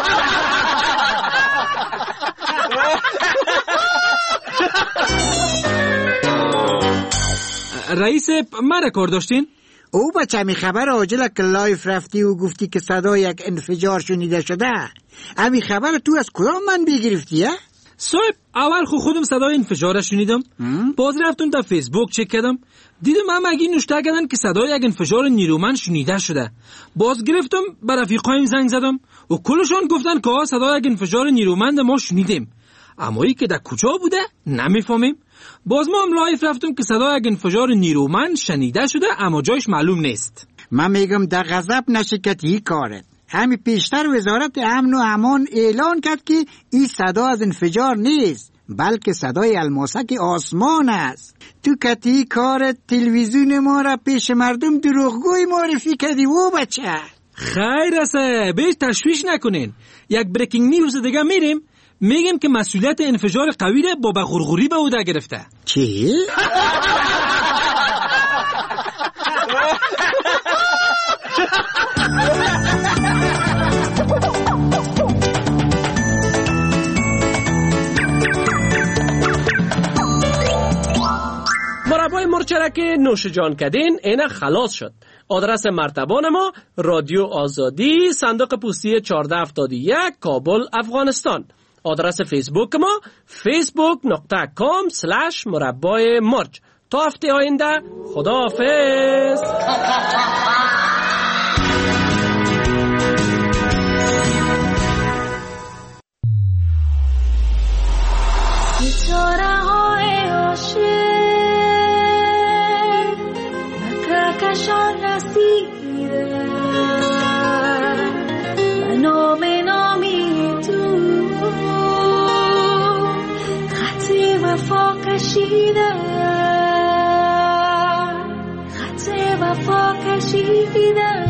رئیس مرا کار داشتین؟
او بچه می خبر عاجل که لایف رفتی و گفتی که صدا یک انفجار شنیده شده. امی خبر تو از کدام من بگرفتی؟
صاحب اول خودم صدای انفجار شنیدم، باز رفتم در فیسبوک چک کردم، دیدم هم اگه نوشته کردن که صدای یک انفجار نیرومند شنیده شده. باز گرفتم به رفیقایم زنگ زدم و کلشان گفتن که صدای یک انفجار نیرومند ما شنیدیم، اما ای که در کجا بوده نمیفهمیم. باز ما هم لایف رفتم که صدای یک انفجار نیرومند شنیده شده اما جایش معلوم نیست.
من میگم در غضب نشکتی کارت. همین پیشتر وزارت امن و امان اعلان کرد که این صدا از انفجار نیست بلکه صدای الماسک آسمان است. تو کتی کارت تلویزیون ما را پیش مردم دروغگوی معرفی کردی و بچه.
خیر است، بیش تشویش نکنین. یک بریکینگ نیوز دیگه میگیم که مسئولیت انفجار قوی را با غرغوری به عهده گرفته.
چی؟
مربای مرچره که نوش جان کردین اینا خلاص شد. آدرس مرتبان ما رادیو آزادی، صندوق پستی 1471 کابل افغانستان. آدرس فیسبوک ما facebook.com/مربای مرچ. تا هفته آینده خداحافظ.
ستاره‌های عاشق کهکشان رسیدن و نامی تو خط وفا کشیدن، خط وفا کشیدن.